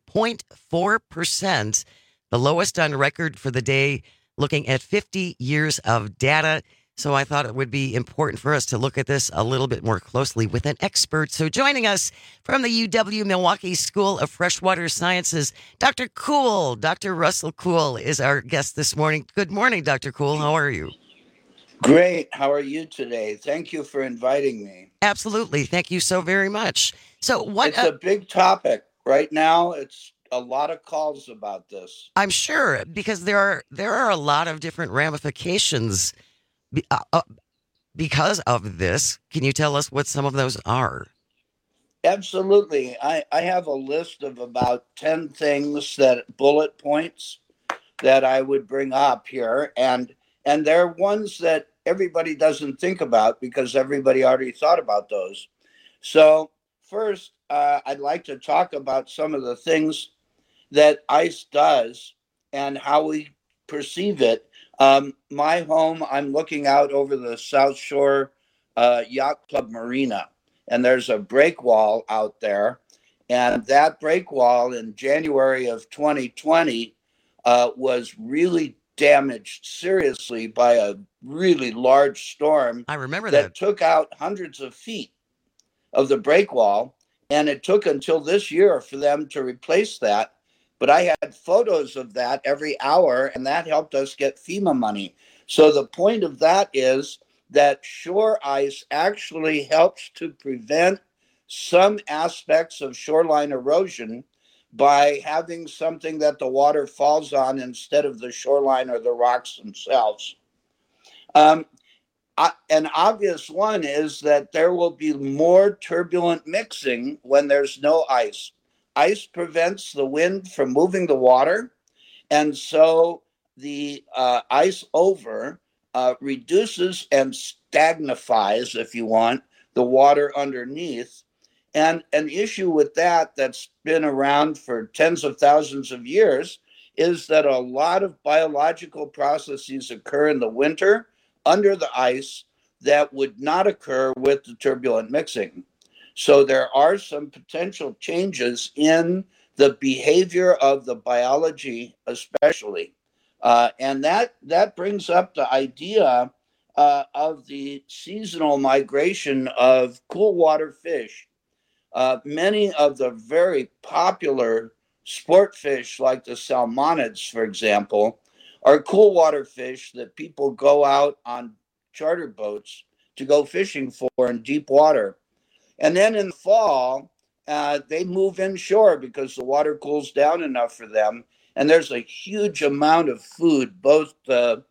Speaker 20: 0.4%, the lowest on record for the day, looking at 50 years of data. So I thought it would be important for us to look at this a little bit more closely with an expert. So joining us from the UW-Milwaukee School of Freshwater Sciences, Dr. Kuhl, Dr. Russell Kuhl is our guest this morning. Good morning, Dr. Kuhl. How are you?
Speaker 3: Great. How are you today? Thank you for inviting me.
Speaker 20: Absolutely. Thank you so very much. So
Speaker 3: it's a big topic right now. It's a lot of calls about this.
Speaker 20: I'm sure, because there are a lot of different ramifications because of this. Can you tell us what some of those are?
Speaker 3: Absolutely. I have a list of about 10 things, that bullet points that I would bring up here. And they're ones that everybody doesn't think about because everybody already thought about those. So first, I'd like to talk about some of the things that ice does and how we perceive it. My home, I'm looking out over the South Shore Yacht Club Marina, and there's a break wall out there. And that break wall in January of 2020 was really damaged seriously by a really large storm.
Speaker 20: I remember that
Speaker 3: took out hundreds of feet of the break wall. And it took until this year for them to replace that. But I had photos of that every hour, and that helped us get FEMA money. So the point of that is that shore ice actually helps to prevent some aspects of shoreline erosion by having something that the water falls on instead of the shoreline or the rocks themselves. An obvious one is that there will be more turbulent mixing when there's no ice. Ice prevents the wind from moving the water, and so the ice over reduces and stagnifies, if you want, the water underneath. And an issue with that's been around for tens of thousands of years is that a lot of biological processes occur in the winter under the ice that would not occur with the turbulent mixing. So there are some potential changes in the behavior of the biology, especially. And that brings up the idea of the seasonal migration of cool water fish. Many of the very popular sport fish, like the salmonids, for example, are cool water fish that people go out on charter boats to go fishing for in deep water. And then in the fall, they move inshore because the water cools down enough for them. And there's a huge amount of food, both the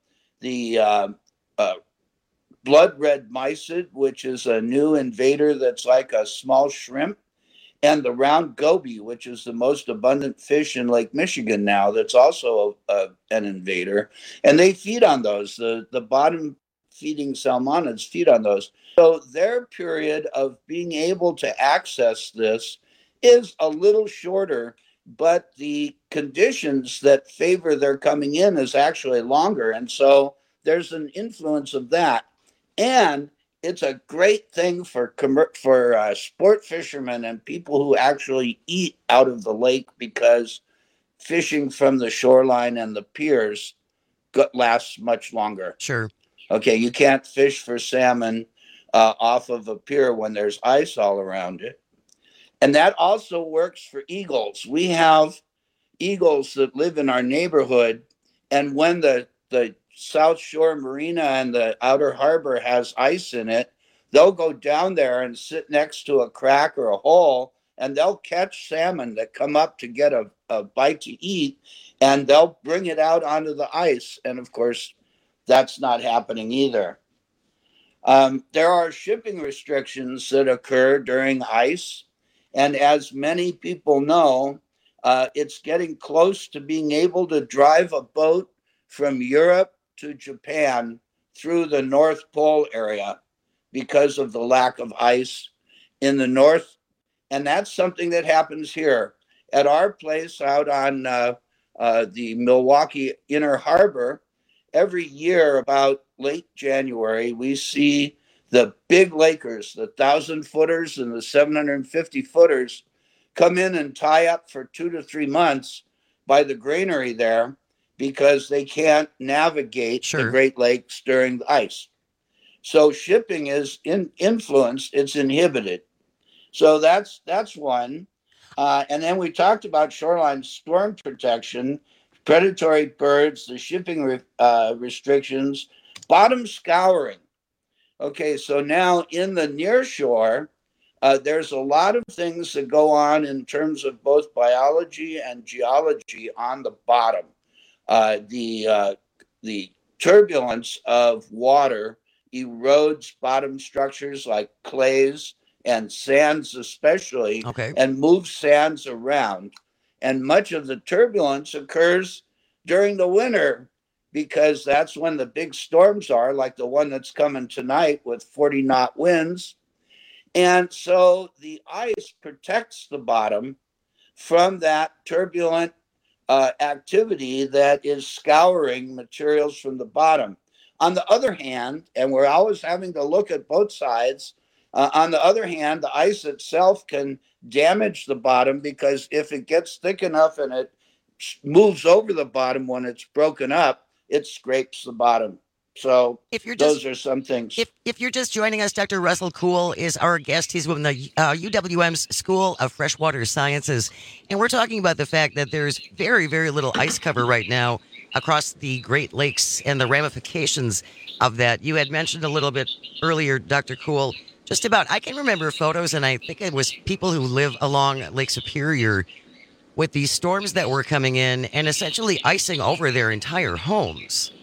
Speaker 3: blood red mysid, which is a new invader that's like a small shrimp, and the round goby, which is the most abundant fish in Lake Michigan now, that's also an invader. And they feed on those. The bottom feeding salmonids feed on those. So their period of being able to access this is a little shorter, but the conditions that favor their coming in is actually longer. And so there's an influence of that. And it's a great thing for sport fishermen and people who actually eat out of the lake, because fishing from the shoreline and the piers lasts much longer.
Speaker 20: Sure.
Speaker 3: Okay, you can't fish for salmon off of a pier when there's ice all around it. And that also works for eagles. We have eagles that live in our neighborhood, and when the South Shore Marina and the outer harbor has ice in it, they'll go down there and sit next to a crack or a hole, and they'll catch salmon that come up to get a bite to eat, and they'll bring it out onto the ice. And of course, that's not happening either. There are shipping restrictions that occur during ice. And as many people know, it's getting close to being able to drive a boat from Europe to Japan through the North Pole area because of the lack of ice in the north. And that's something that happens here. At our place out on the Milwaukee Inner Harbor, every year about late January, we see the big Lakers, the 1,000-footers and the 750-footers, come in and tie up for 2 to 3 months by the granary there because they can't navigate the Great Lakes during the ice. So shipping is influenced, it's inhibited. So that's one. And then we talked about shoreline storm protection, predatory birds, the shipping restrictions, bottom scouring. Okay, so now in the near shore, there's a lot of things that go on in terms of both biology and geology on the bottom. The turbulence of water erodes bottom structures like clays and sands especially, and moves sands around. And much of the turbulence occurs during the winter because that's when the big storms are, like the one that's coming tonight with 40-knot winds. And so the ice protects the bottom from that turbulent activity that is scouring materials from the bottom. On the other hand, and we're always having to look at both sides, on the other hand, the ice itself can damage the bottom because if it gets thick enough and it moves over the bottom when it's broken up, it scrapes the bottom. So those are some things.
Speaker 20: If you're just joining us, Dr. Russell Kuhl is our guest. He's from the UWM's School of Freshwater Sciences. And we're talking about the fact that there's very, very little ice cover right now across the Great Lakes and the ramifications of that. You had mentioned a little bit earlier, Dr. Kuhl, just about, I can remember photos, and I think it was people who live along Lake Superior with these storms that were coming in and essentially icing over their entire homes.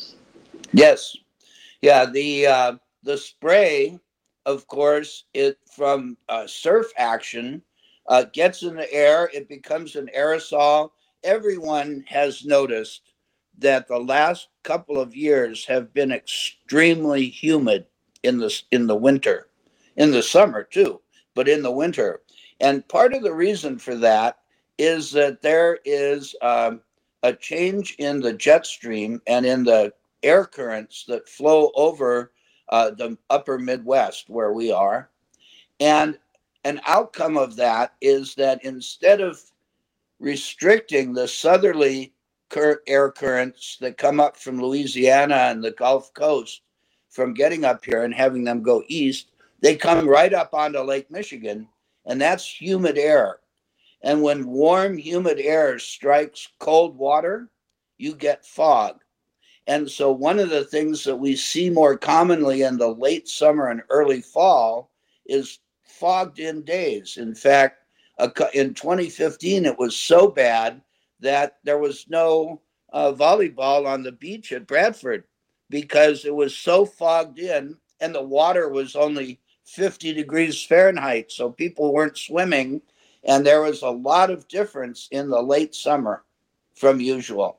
Speaker 3: Yes. Yeah, the spray, of course, it from surf action gets in the air. It becomes an aerosol. Everyone has noticed that the last couple of years have been extremely humid in the winter, in the summer too, but in the winter. And part of the reason for that is that there is a change in the jet stream and in the air currents that flow over the upper Midwest where we are. And an outcome of that is that instead of restricting the southerly air currents that come up from Louisiana and the Gulf Coast from getting up here and having them go east, they come right up onto Lake Michigan, and that's humid air. And when warm, humid air strikes cold water, you get fog. And so one of the things that we see more commonly in the late summer and early fall is fogged in days. In fact, in 2015, it was so bad that there was no volleyball on the beach at Bradford because it was so fogged in and the water was only 50 degrees Fahrenheit. So people weren't swimming. And there was a lot of difference in the late summer from usual.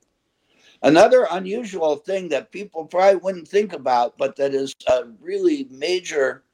Speaker 3: Another unusual thing that people probably wouldn't think about, but that is a really major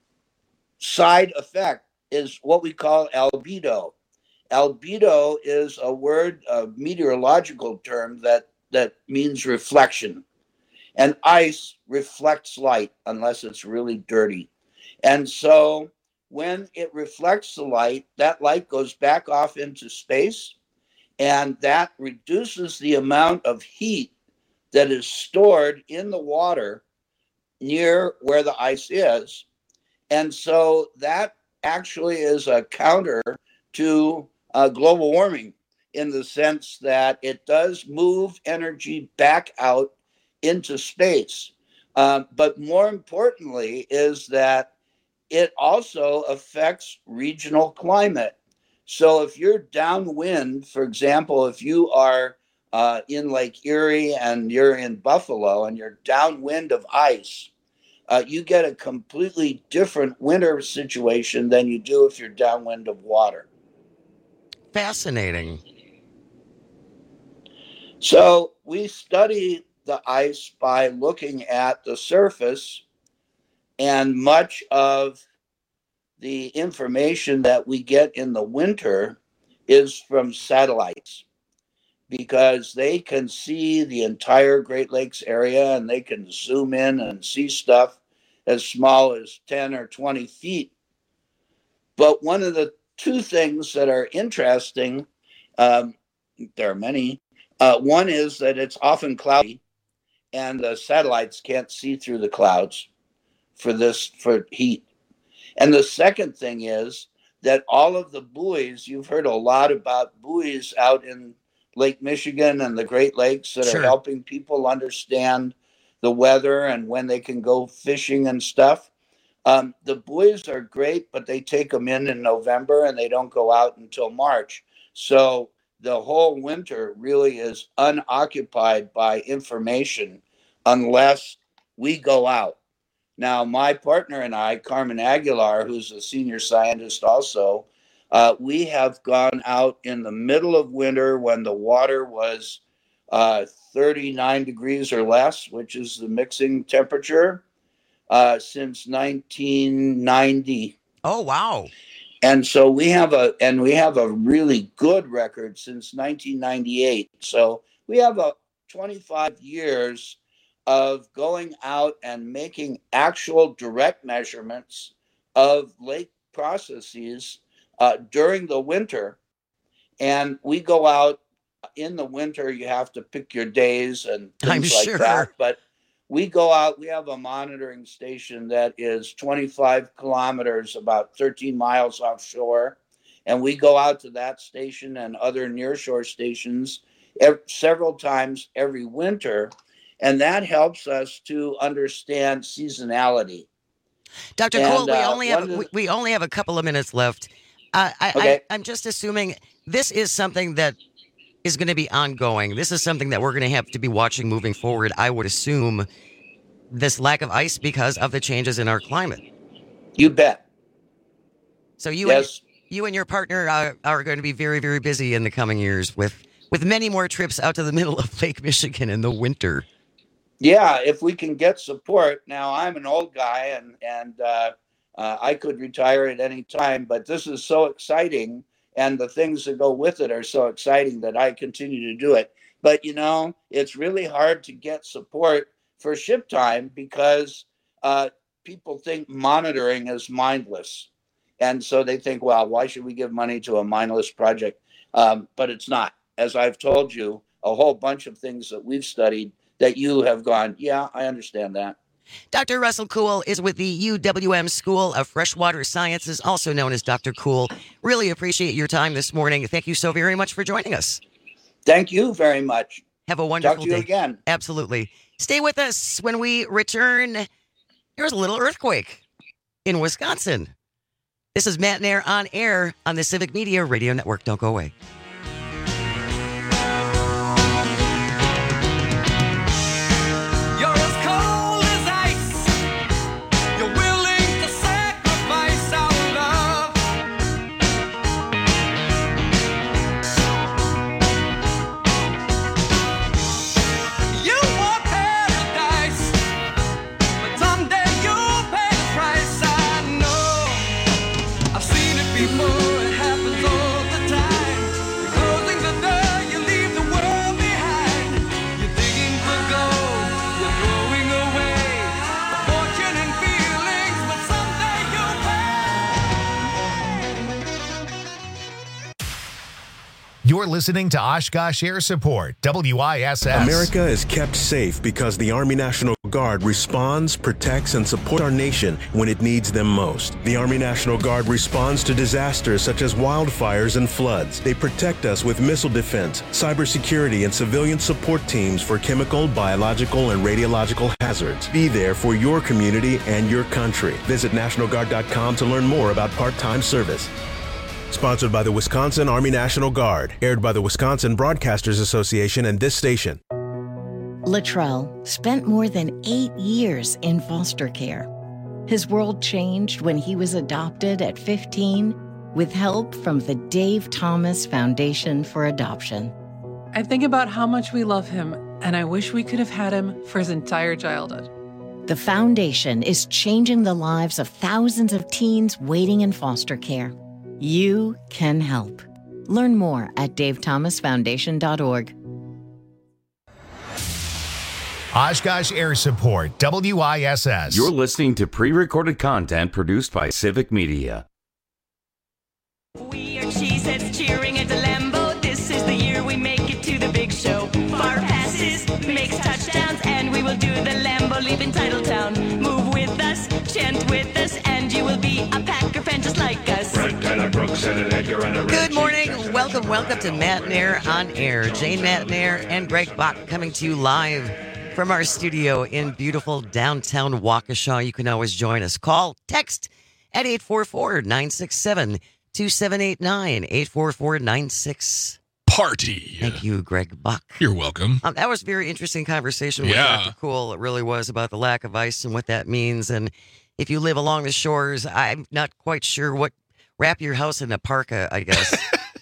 Speaker 3: side effect, is what we call albedo. Albedo is a word, a meteorological term that means reflection. And ice reflects light unless it's really dirty. And so when it reflects the light, that light goes back off into space, and that reduces the amount of heat that is stored in the water near where the ice is. And so that actually is a counter to global warming in the sense that it does move energy back out into space. But more importantly is that it also affects regional climate. So if you're downwind, for example, if you are in Lake Erie and you're in Buffalo and you're downwind of ice, you get a completely different winter situation than you do if you're downwind of water.
Speaker 20: Fascinating.
Speaker 3: So we study the ice by looking at the surface, and much of the information that we get in the winter is from satellites, because they can see the entire Great Lakes area and they can zoom in and see stuff as small as 10 or 20 feet. But one of the two things that are interesting, there are many. One is that it's often cloudy and the satellites can't see through the clouds for heat. And the second thing is that all of the buoys, you've heard a lot about buoys out in Lake Michigan and the Great Lakes that are helping people understand the weather and when they can go fishing and stuff. The buoys are great, but they take them in November and they don't go out until March. So the whole winter really is unoccupied by information unless we go out. Now, my partner and I, Carmen Aguilar, who's a senior scientist also, we have gone out in the middle of winter when the water was 39 degrees or less, which is the mixing temperature, since 1990.
Speaker 20: Oh, wow.
Speaker 3: And so we have a really good record since 1998. So we have 25 years of going out and making actual direct measurements of lake processes during the winter. And we go out in the winter. You have to pick your days and things like that. But we go out, we have a monitoring station that is 25 kilometers, about 13 miles offshore. And we go out to that station and other nearshore stations several times every winter. And that helps us to understand seasonality.
Speaker 20: Dr. Cole, we only have a couple of minutes left. I'm just assuming this is something that is going to be ongoing. This is something that we're going to have to be watching moving forward, I would assume, this lack of ice because of the changes in our climate.
Speaker 3: You bet.
Speaker 20: So you and your partner are going to be very, very busy in the coming years with many more trips out to the middle of Lake Michigan in the winter.
Speaker 3: Yeah, if we can get support. Now, I'm an old guy, and I could retire at any time, but this is so exciting, and the things that go with it are so exciting that I continue to do it. But, it's really hard to get support for ship time because people think monitoring is mindless. And so they think, well, why should we give money to a mindless project? But it's not. As I've told you, a whole bunch of things that we've studied that you have gone, yeah, I understand that.
Speaker 20: Dr. Russell Kuhl is with the UWM School of Freshwater Sciences, also known as Dr. Kuhl. Really appreciate your time this morning. Thank you so very much for joining us.
Speaker 3: Thank you very much.
Speaker 20: Have a wonderful
Speaker 3: day. Talk to you again.
Speaker 20: Absolutely. Stay with us when we return. There's a little earthquake in Wisconsin. This is Matt Nair on air on the Civic Media Radio Network. Don't go away.
Speaker 1: You're listening to Oshkosh Air Support, WISS.
Speaker 24: America is kept safe because the Army National Guard responds, protects, and supports our nation when it needs them most. The Army National Guard responds to disasters such as wildfires and floods. They protect us with missile defense, cybersecurity, and civilian support teams for chemical, biological, and radiological hazards. Be there for your community and your country. Visit NationalGuard.com to learn more about part-time service. Sponsored by the Wisconsin Army National Guard. Aired by the Wisconsin Broadcasters Association and this station.
Speaker 2: Latrell spent more than 8 years in foster care. His world changed when he was adopted at 15 with help from the Dave Thomas Foundation for Adoption.
Speaker 4: I think about how much we love him, and I wish we could have had him for his entire childhood.
Speaker 2: The foundation is changing the lives of thousands of teens waiting in foster care. You can help. Learn more at davethomasfoundation.org.
Speaker 1: Oshkosh Air Support, WISS.
Speaker 19: You're listening to pre-recorded content produced by Civic Media.
Speaker 5: We are Cheeseheads cheering at Lambeau. This is the year we make it to the big show. Far passes, makes touchdowns, and we will do the Lambeau leap in Titletown. Move with us, chant with us, and you will be a Packer fan just like us.
Speaker 20: Good morning. Welcome to Matt and Air on Air. Jane Matt and Air and Greg Bach coming to you live from our studio in beautiful downtown Waukesha. You can always join us. Call, text at 844-967-2789. 844-96.
Speaker 8: Party.
Speaker 20: Thank you, Greg Bach.
Speaker 8: You're welcome.
Speaker 20: That was a very interesting conversation with Dr. Cool. It really was, about the lack of ice and what that means. And if you live along the shores, I'm not quite sure what. Wrap your house in a parka, I guess.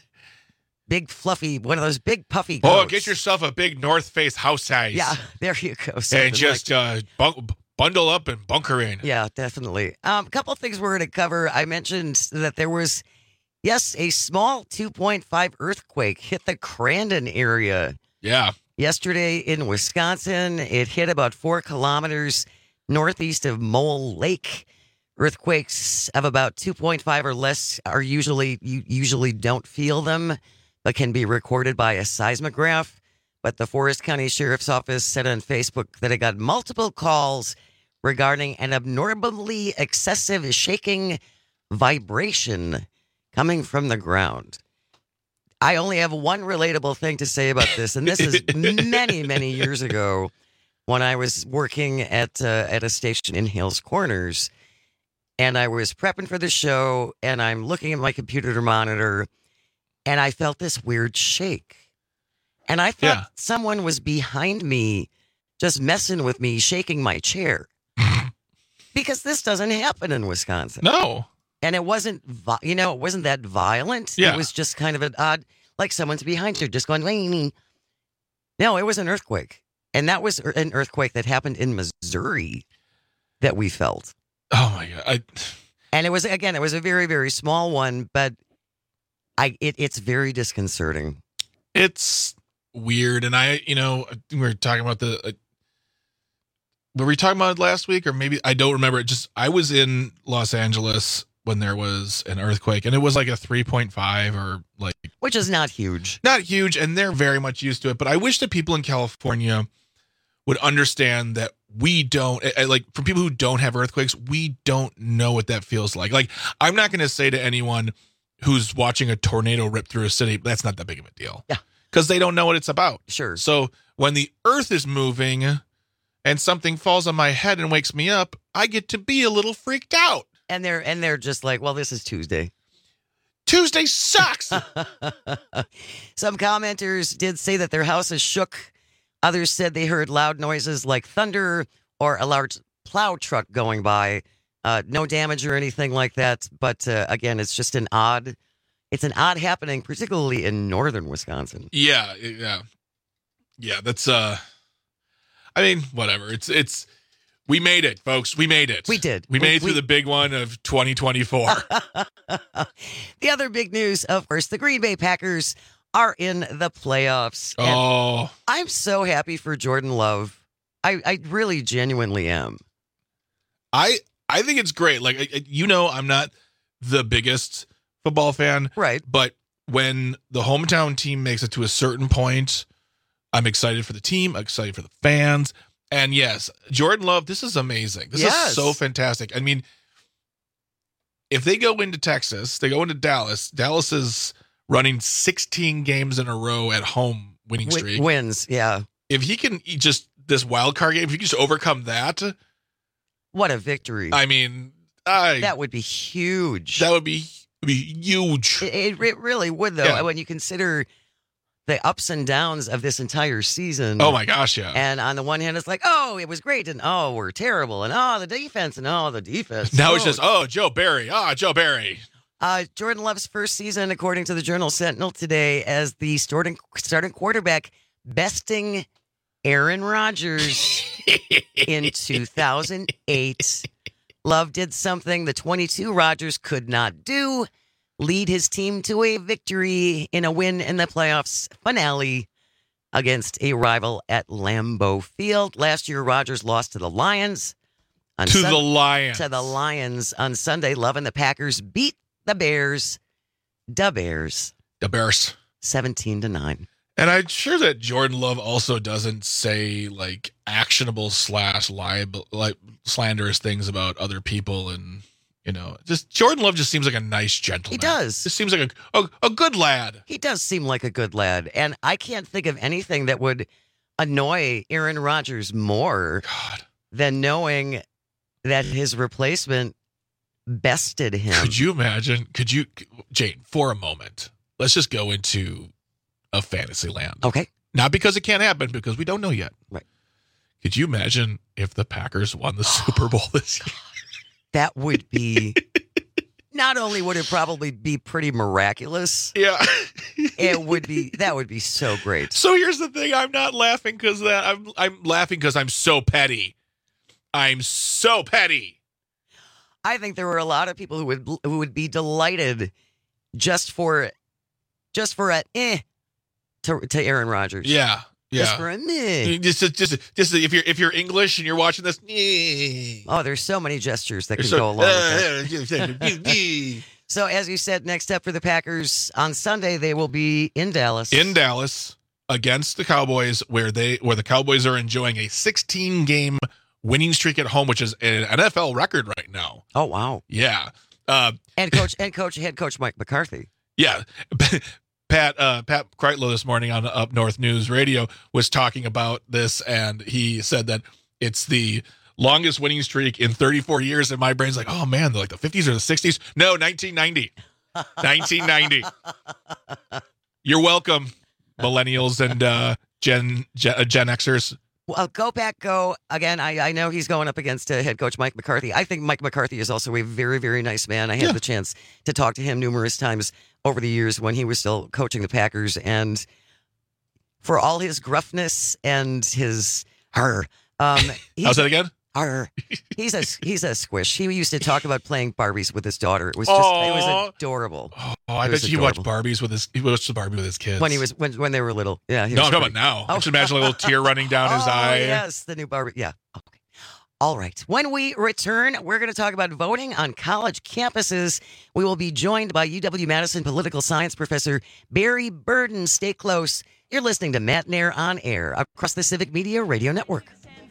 Speaker 20: Big fluffy, one of those big puffy coats.
Speaker 8: Oh, get yourself a big North Face house size.
Speaker 20: Yeah, there you go.
Speaker 8: And just bundle up and bunker in.
Speaker 20: Yeah, definitely. A couple of things we're going to cover. I mentioned that there was, yes, a small 2.5 earthquake hit the Crandon area.
Speaker 8: Yeah.
Speaker 20: Yesterday in Wisconsin, it hit about 4 kilometers northeast of Mole Lake. Earthquakes of about 2.5 or less are you usually don't feel them, but can be recorded by a seismograph. But the Forest County Sheriff's Office said on Facebook that it got multiple calls regarding an abnormally excessive shaking vibration coming from the ground. I only have one relatable thing to say about this, and this is many, many years ago when I was working at a station in Hales Corners. And I was prepping for the show, and I'm looking at my computer monitor, and I felt this weird shake. And I thought someone was behind me just messing with me, shaking my chair. Because this doesn't happen in Wisconsin.
Speaker 8: No.
Speaker 20: And it wasn't, it wasn't that violent.
Speaker 8: Yeah.
Speaker 20: It was just kind of an odd, like someone's behind you just going, wing. No, it was an earthquake. And that was an earthquake that happened in Missouri that we felt.
Speaker 8: Oh my God.
Speaker 20: And it was a very, very small one, but it's very disconcerting.
Speaker 8: It's weird. And we were talking about were we talking about it last week, or maybe I don't remember. I was in Los Angeles when there was an earthquake, and it was like a 3.5 or like,
Speaker 20: which is not huge.
Speaker 8: Not huge. And they're very much used to it. But I wish that people in California would understand that we don't, like, for people who don't have earthquakes, we don't know what that feels like. Like, I'm not going to say to anyone who's watching a tornado rip through a city, that's not that big of a deal.
Speaker 20: Yeah.
Speaker 8: Because they don't know what it's about.
Speaker 20: Sure.
Speaker 8: So when the earth is moving and something falls on my head and wakes me up, I get to be a little freaked out.
Speaker 20: And they're just like, well, this is Tuesday.
Speaker 8: Tuesday sucks.
Speaker 20: Some commenters did say that their houses shook. Others said they heard loud noises like thunder or a large plow truck going by. No damage or anything like that. But again, it's just an odd happening, particularly in northern Wisconsin.
Speaker 8: Yeah. That's whatever. It's we made it, folks. We made it.
Speaker 20: We did.
Speaker 8: We made it through the big one of 2024.
Speaker 20: The other big news, of course, the Green Bay Packers are in the playoffs.
Speaker 8: Oh,
Speaker 20: I'm so happy for Jordan Love. I really genuinely am.
Speaker 8: I think it's great. Like, I'm not the biggest football fan.
Speaker 20: Right.
Speaker 8: But when the hometown team makes it to a certain point, I'm excited for the team. I'm excited for the fans. And yes, Jordan Love, this is amazing. This is so fantastic. I mean, if they go into Texas, they go into Dallas. Dallas is running 16 games in a row at home winning streak.
Speaker 20: Wins, yeah.
Speaker 8: If he can just, this wild card game, if he can just overcome that.
Speaker 20: What a victory.
Speaker 8: I mean,
Speaker 20: that would be huge.
Speaker 8: That would be huge.
Speaker 20: It really would, though, when you consider the ups and downs of this entire season.
Speaker 8: Oh, my gosh, yeah.
Speaker 20: And on the one hand, it's like, oh, it was great, and oh, we're terrible, and oh, the defense, and oh, the defense.
Speaker 8: Now it's just, oh, Joe Barry. Joe Barry.
Speaker 20: Jordan Love's first season, according to the Journal Sentinel today, as the starting quarterback, besting Aaron Rodgers in 2008. Love did something the 22 Rodgers could not do, lead his team to a victory in a win in the playoffs finale against a rival at Lambeau Field. Last year, Rodgers lost to the Lions.
Speaker 8: To the
Speaker 20: Lions on Sunday. Love and the Packers beat the Bears. The Bears. 17-9.
Speaker 8: And I'm sure that Jordan Love also doesn't say like actionable / liable, like slanderous things about other people, and just Jordan Love just seems like a nice gentleman.
Speaker 20: He does.
Speaker 8: Just seems like a good lad.
Speaker 20: He does seem like a good lad, and I can't think of anything that would annoy Aaron Rodgers more than knowing that his replacement bested him.
Speaker 8: Could you imagine? Jane, for a moment, let's just go into a fantasy land.
Speaker 20: Okay.
Speaker 8: Not because it can't happen, because we don't know yet.
Speaker 20: Right.
Speaker 8: Could you imagine if the Packers won the Super Bowl this year?
Speaker 20: That would be, not only would it probably be pretty miraculous.
Speaker 8: Yeah.
Speaker 20: that would be so great.
Speaker 8: So here's the thing. I'm not laughing because I'm laughing because I'm so petty. I'm so petty.
Speaker 20: I think there were a lot of people who would be delighted just for to Aaron Rodgers.
Speaker 8: Yeah.
Speaker 20: Just for a meh.
Speaker 8: Just if you're English and you're watching this.
Speaker 20: Oh, there's so many gestures that can go along with that. So as you said, next up for the Packers on Sunday, they will be in Dallas.
Speaker 8: In Dallas against the Cowboys, where the Cowboys are enjoying a 16-game winning streak at home, which is an NFL record right now.
Speaker 20: Oh wow.
Speaker 8: Yeah.
Speaker 20: Head coach Mike McCarthy.
Speaker 8: Yeah. Pat Kreitlow this morning on Up North News Radio was talking about this, and he said that it's the longest winning streak in 34 years. And my brain's like, oh man, like the 50s or the 60s? No, 1990. 1990. You're welcome, millennials and Gen Xers.
Speaker 20: Well, go again. I know he's going up against head coach Mike McCarthy. I think Mike McCarthy is also a very, very nice man. I had the chance to talk to him numerous times over the years when he was still coaching the Packers, and for all his gruffness and his how's
Speaker 8: that again?
Speaker 20: He's a squish. He used to talk about playing Barbies with his daughter. It was adorable.
Speaker 8: Oh, I bet you watched Barbies with his. He watched the Barbie with his kids
Speaker 20: when they were little. Yeah.
Speaker 8: No, I'm talking about now. I just imagine a little tear running down his eye.
Speaker 20: Yes, the new Barbie. Yeah. Okay. All right. When we return, we're going to talk about voting on college campuses. We will be joined by UW-Madison political science professor Barry Burden. Stay close. You're listening to Matt Nair on air across the Civic Media Radio Network.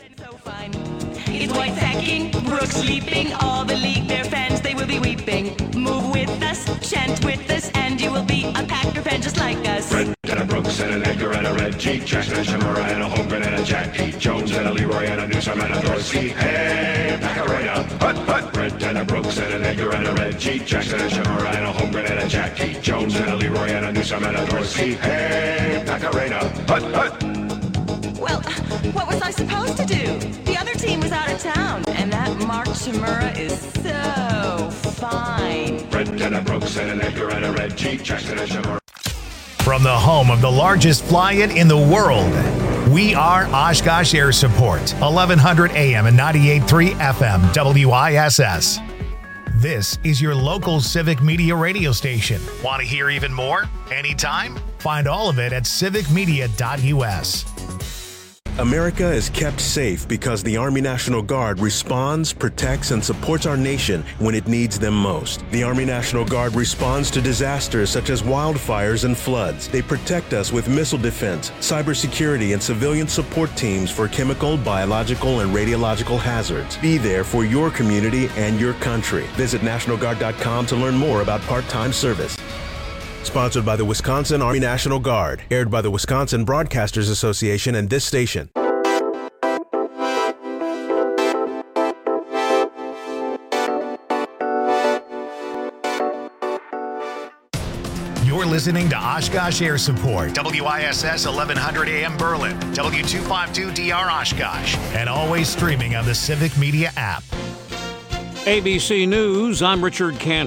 Speaker 5: It's White sacking, Brooks sleeping, all the league, their fans, they will be weeping. Move with us, chant with us, and you will be a Packer fan just like us.
Speaker 6: Red and a Brooks and an Edgar and a Reggie, Jackson and Shamura and a Holmgren and a Jackie, Jones and a Leroy and a Newsom and a Dorsey. Hey, Packarena, hut. Red and a Brooks and an Edgar and a Reggie, Jackson and Shamura and a Holmgren and a Jackie, Jones and a Leroy and a Newsom and a Dorsey. Hey, Packarena, hut.
Speaker 5: Well, what was I supposed to do? The other team was out of town, and that Mark Chimura is so fine.
Speaker 6: Red and a Brooks and an Edgar and a Reggie, Jackson and Shamura.
Speaker 1: From the home of the largest fly-in in the world, we are Oshkosh Air Support, 1100 AM and 98.3 FM, WISS. This is your local Civic Media radio station. Want to hear even more? Anytime? Find all of it at civicmedia.us.
Speaker 24: America is kept safe because the Army National Guard responds, protects, and supports our nation when it needs them most. The Army National Guard responds to disasters such as wildfires and floods. They protect us with missile defense, cybersecurity, and civilian support teams for chemical, biological, and radiological hazards. Be there for your community and your country. Visit NationalGuard.com to learn more about part-time service. Sponsored by the Wisconsin Army National Guard. Aired by the Wisconsin Broadcasters Association and this station.
Speaker 1: You're listening to Oshkosh Air Support, WISS 1100 AM Berlin, W252DR Oshkosh, and always streaming on the Civic Media app.
Speaker 7: ABC News, I'm Richard Cantor.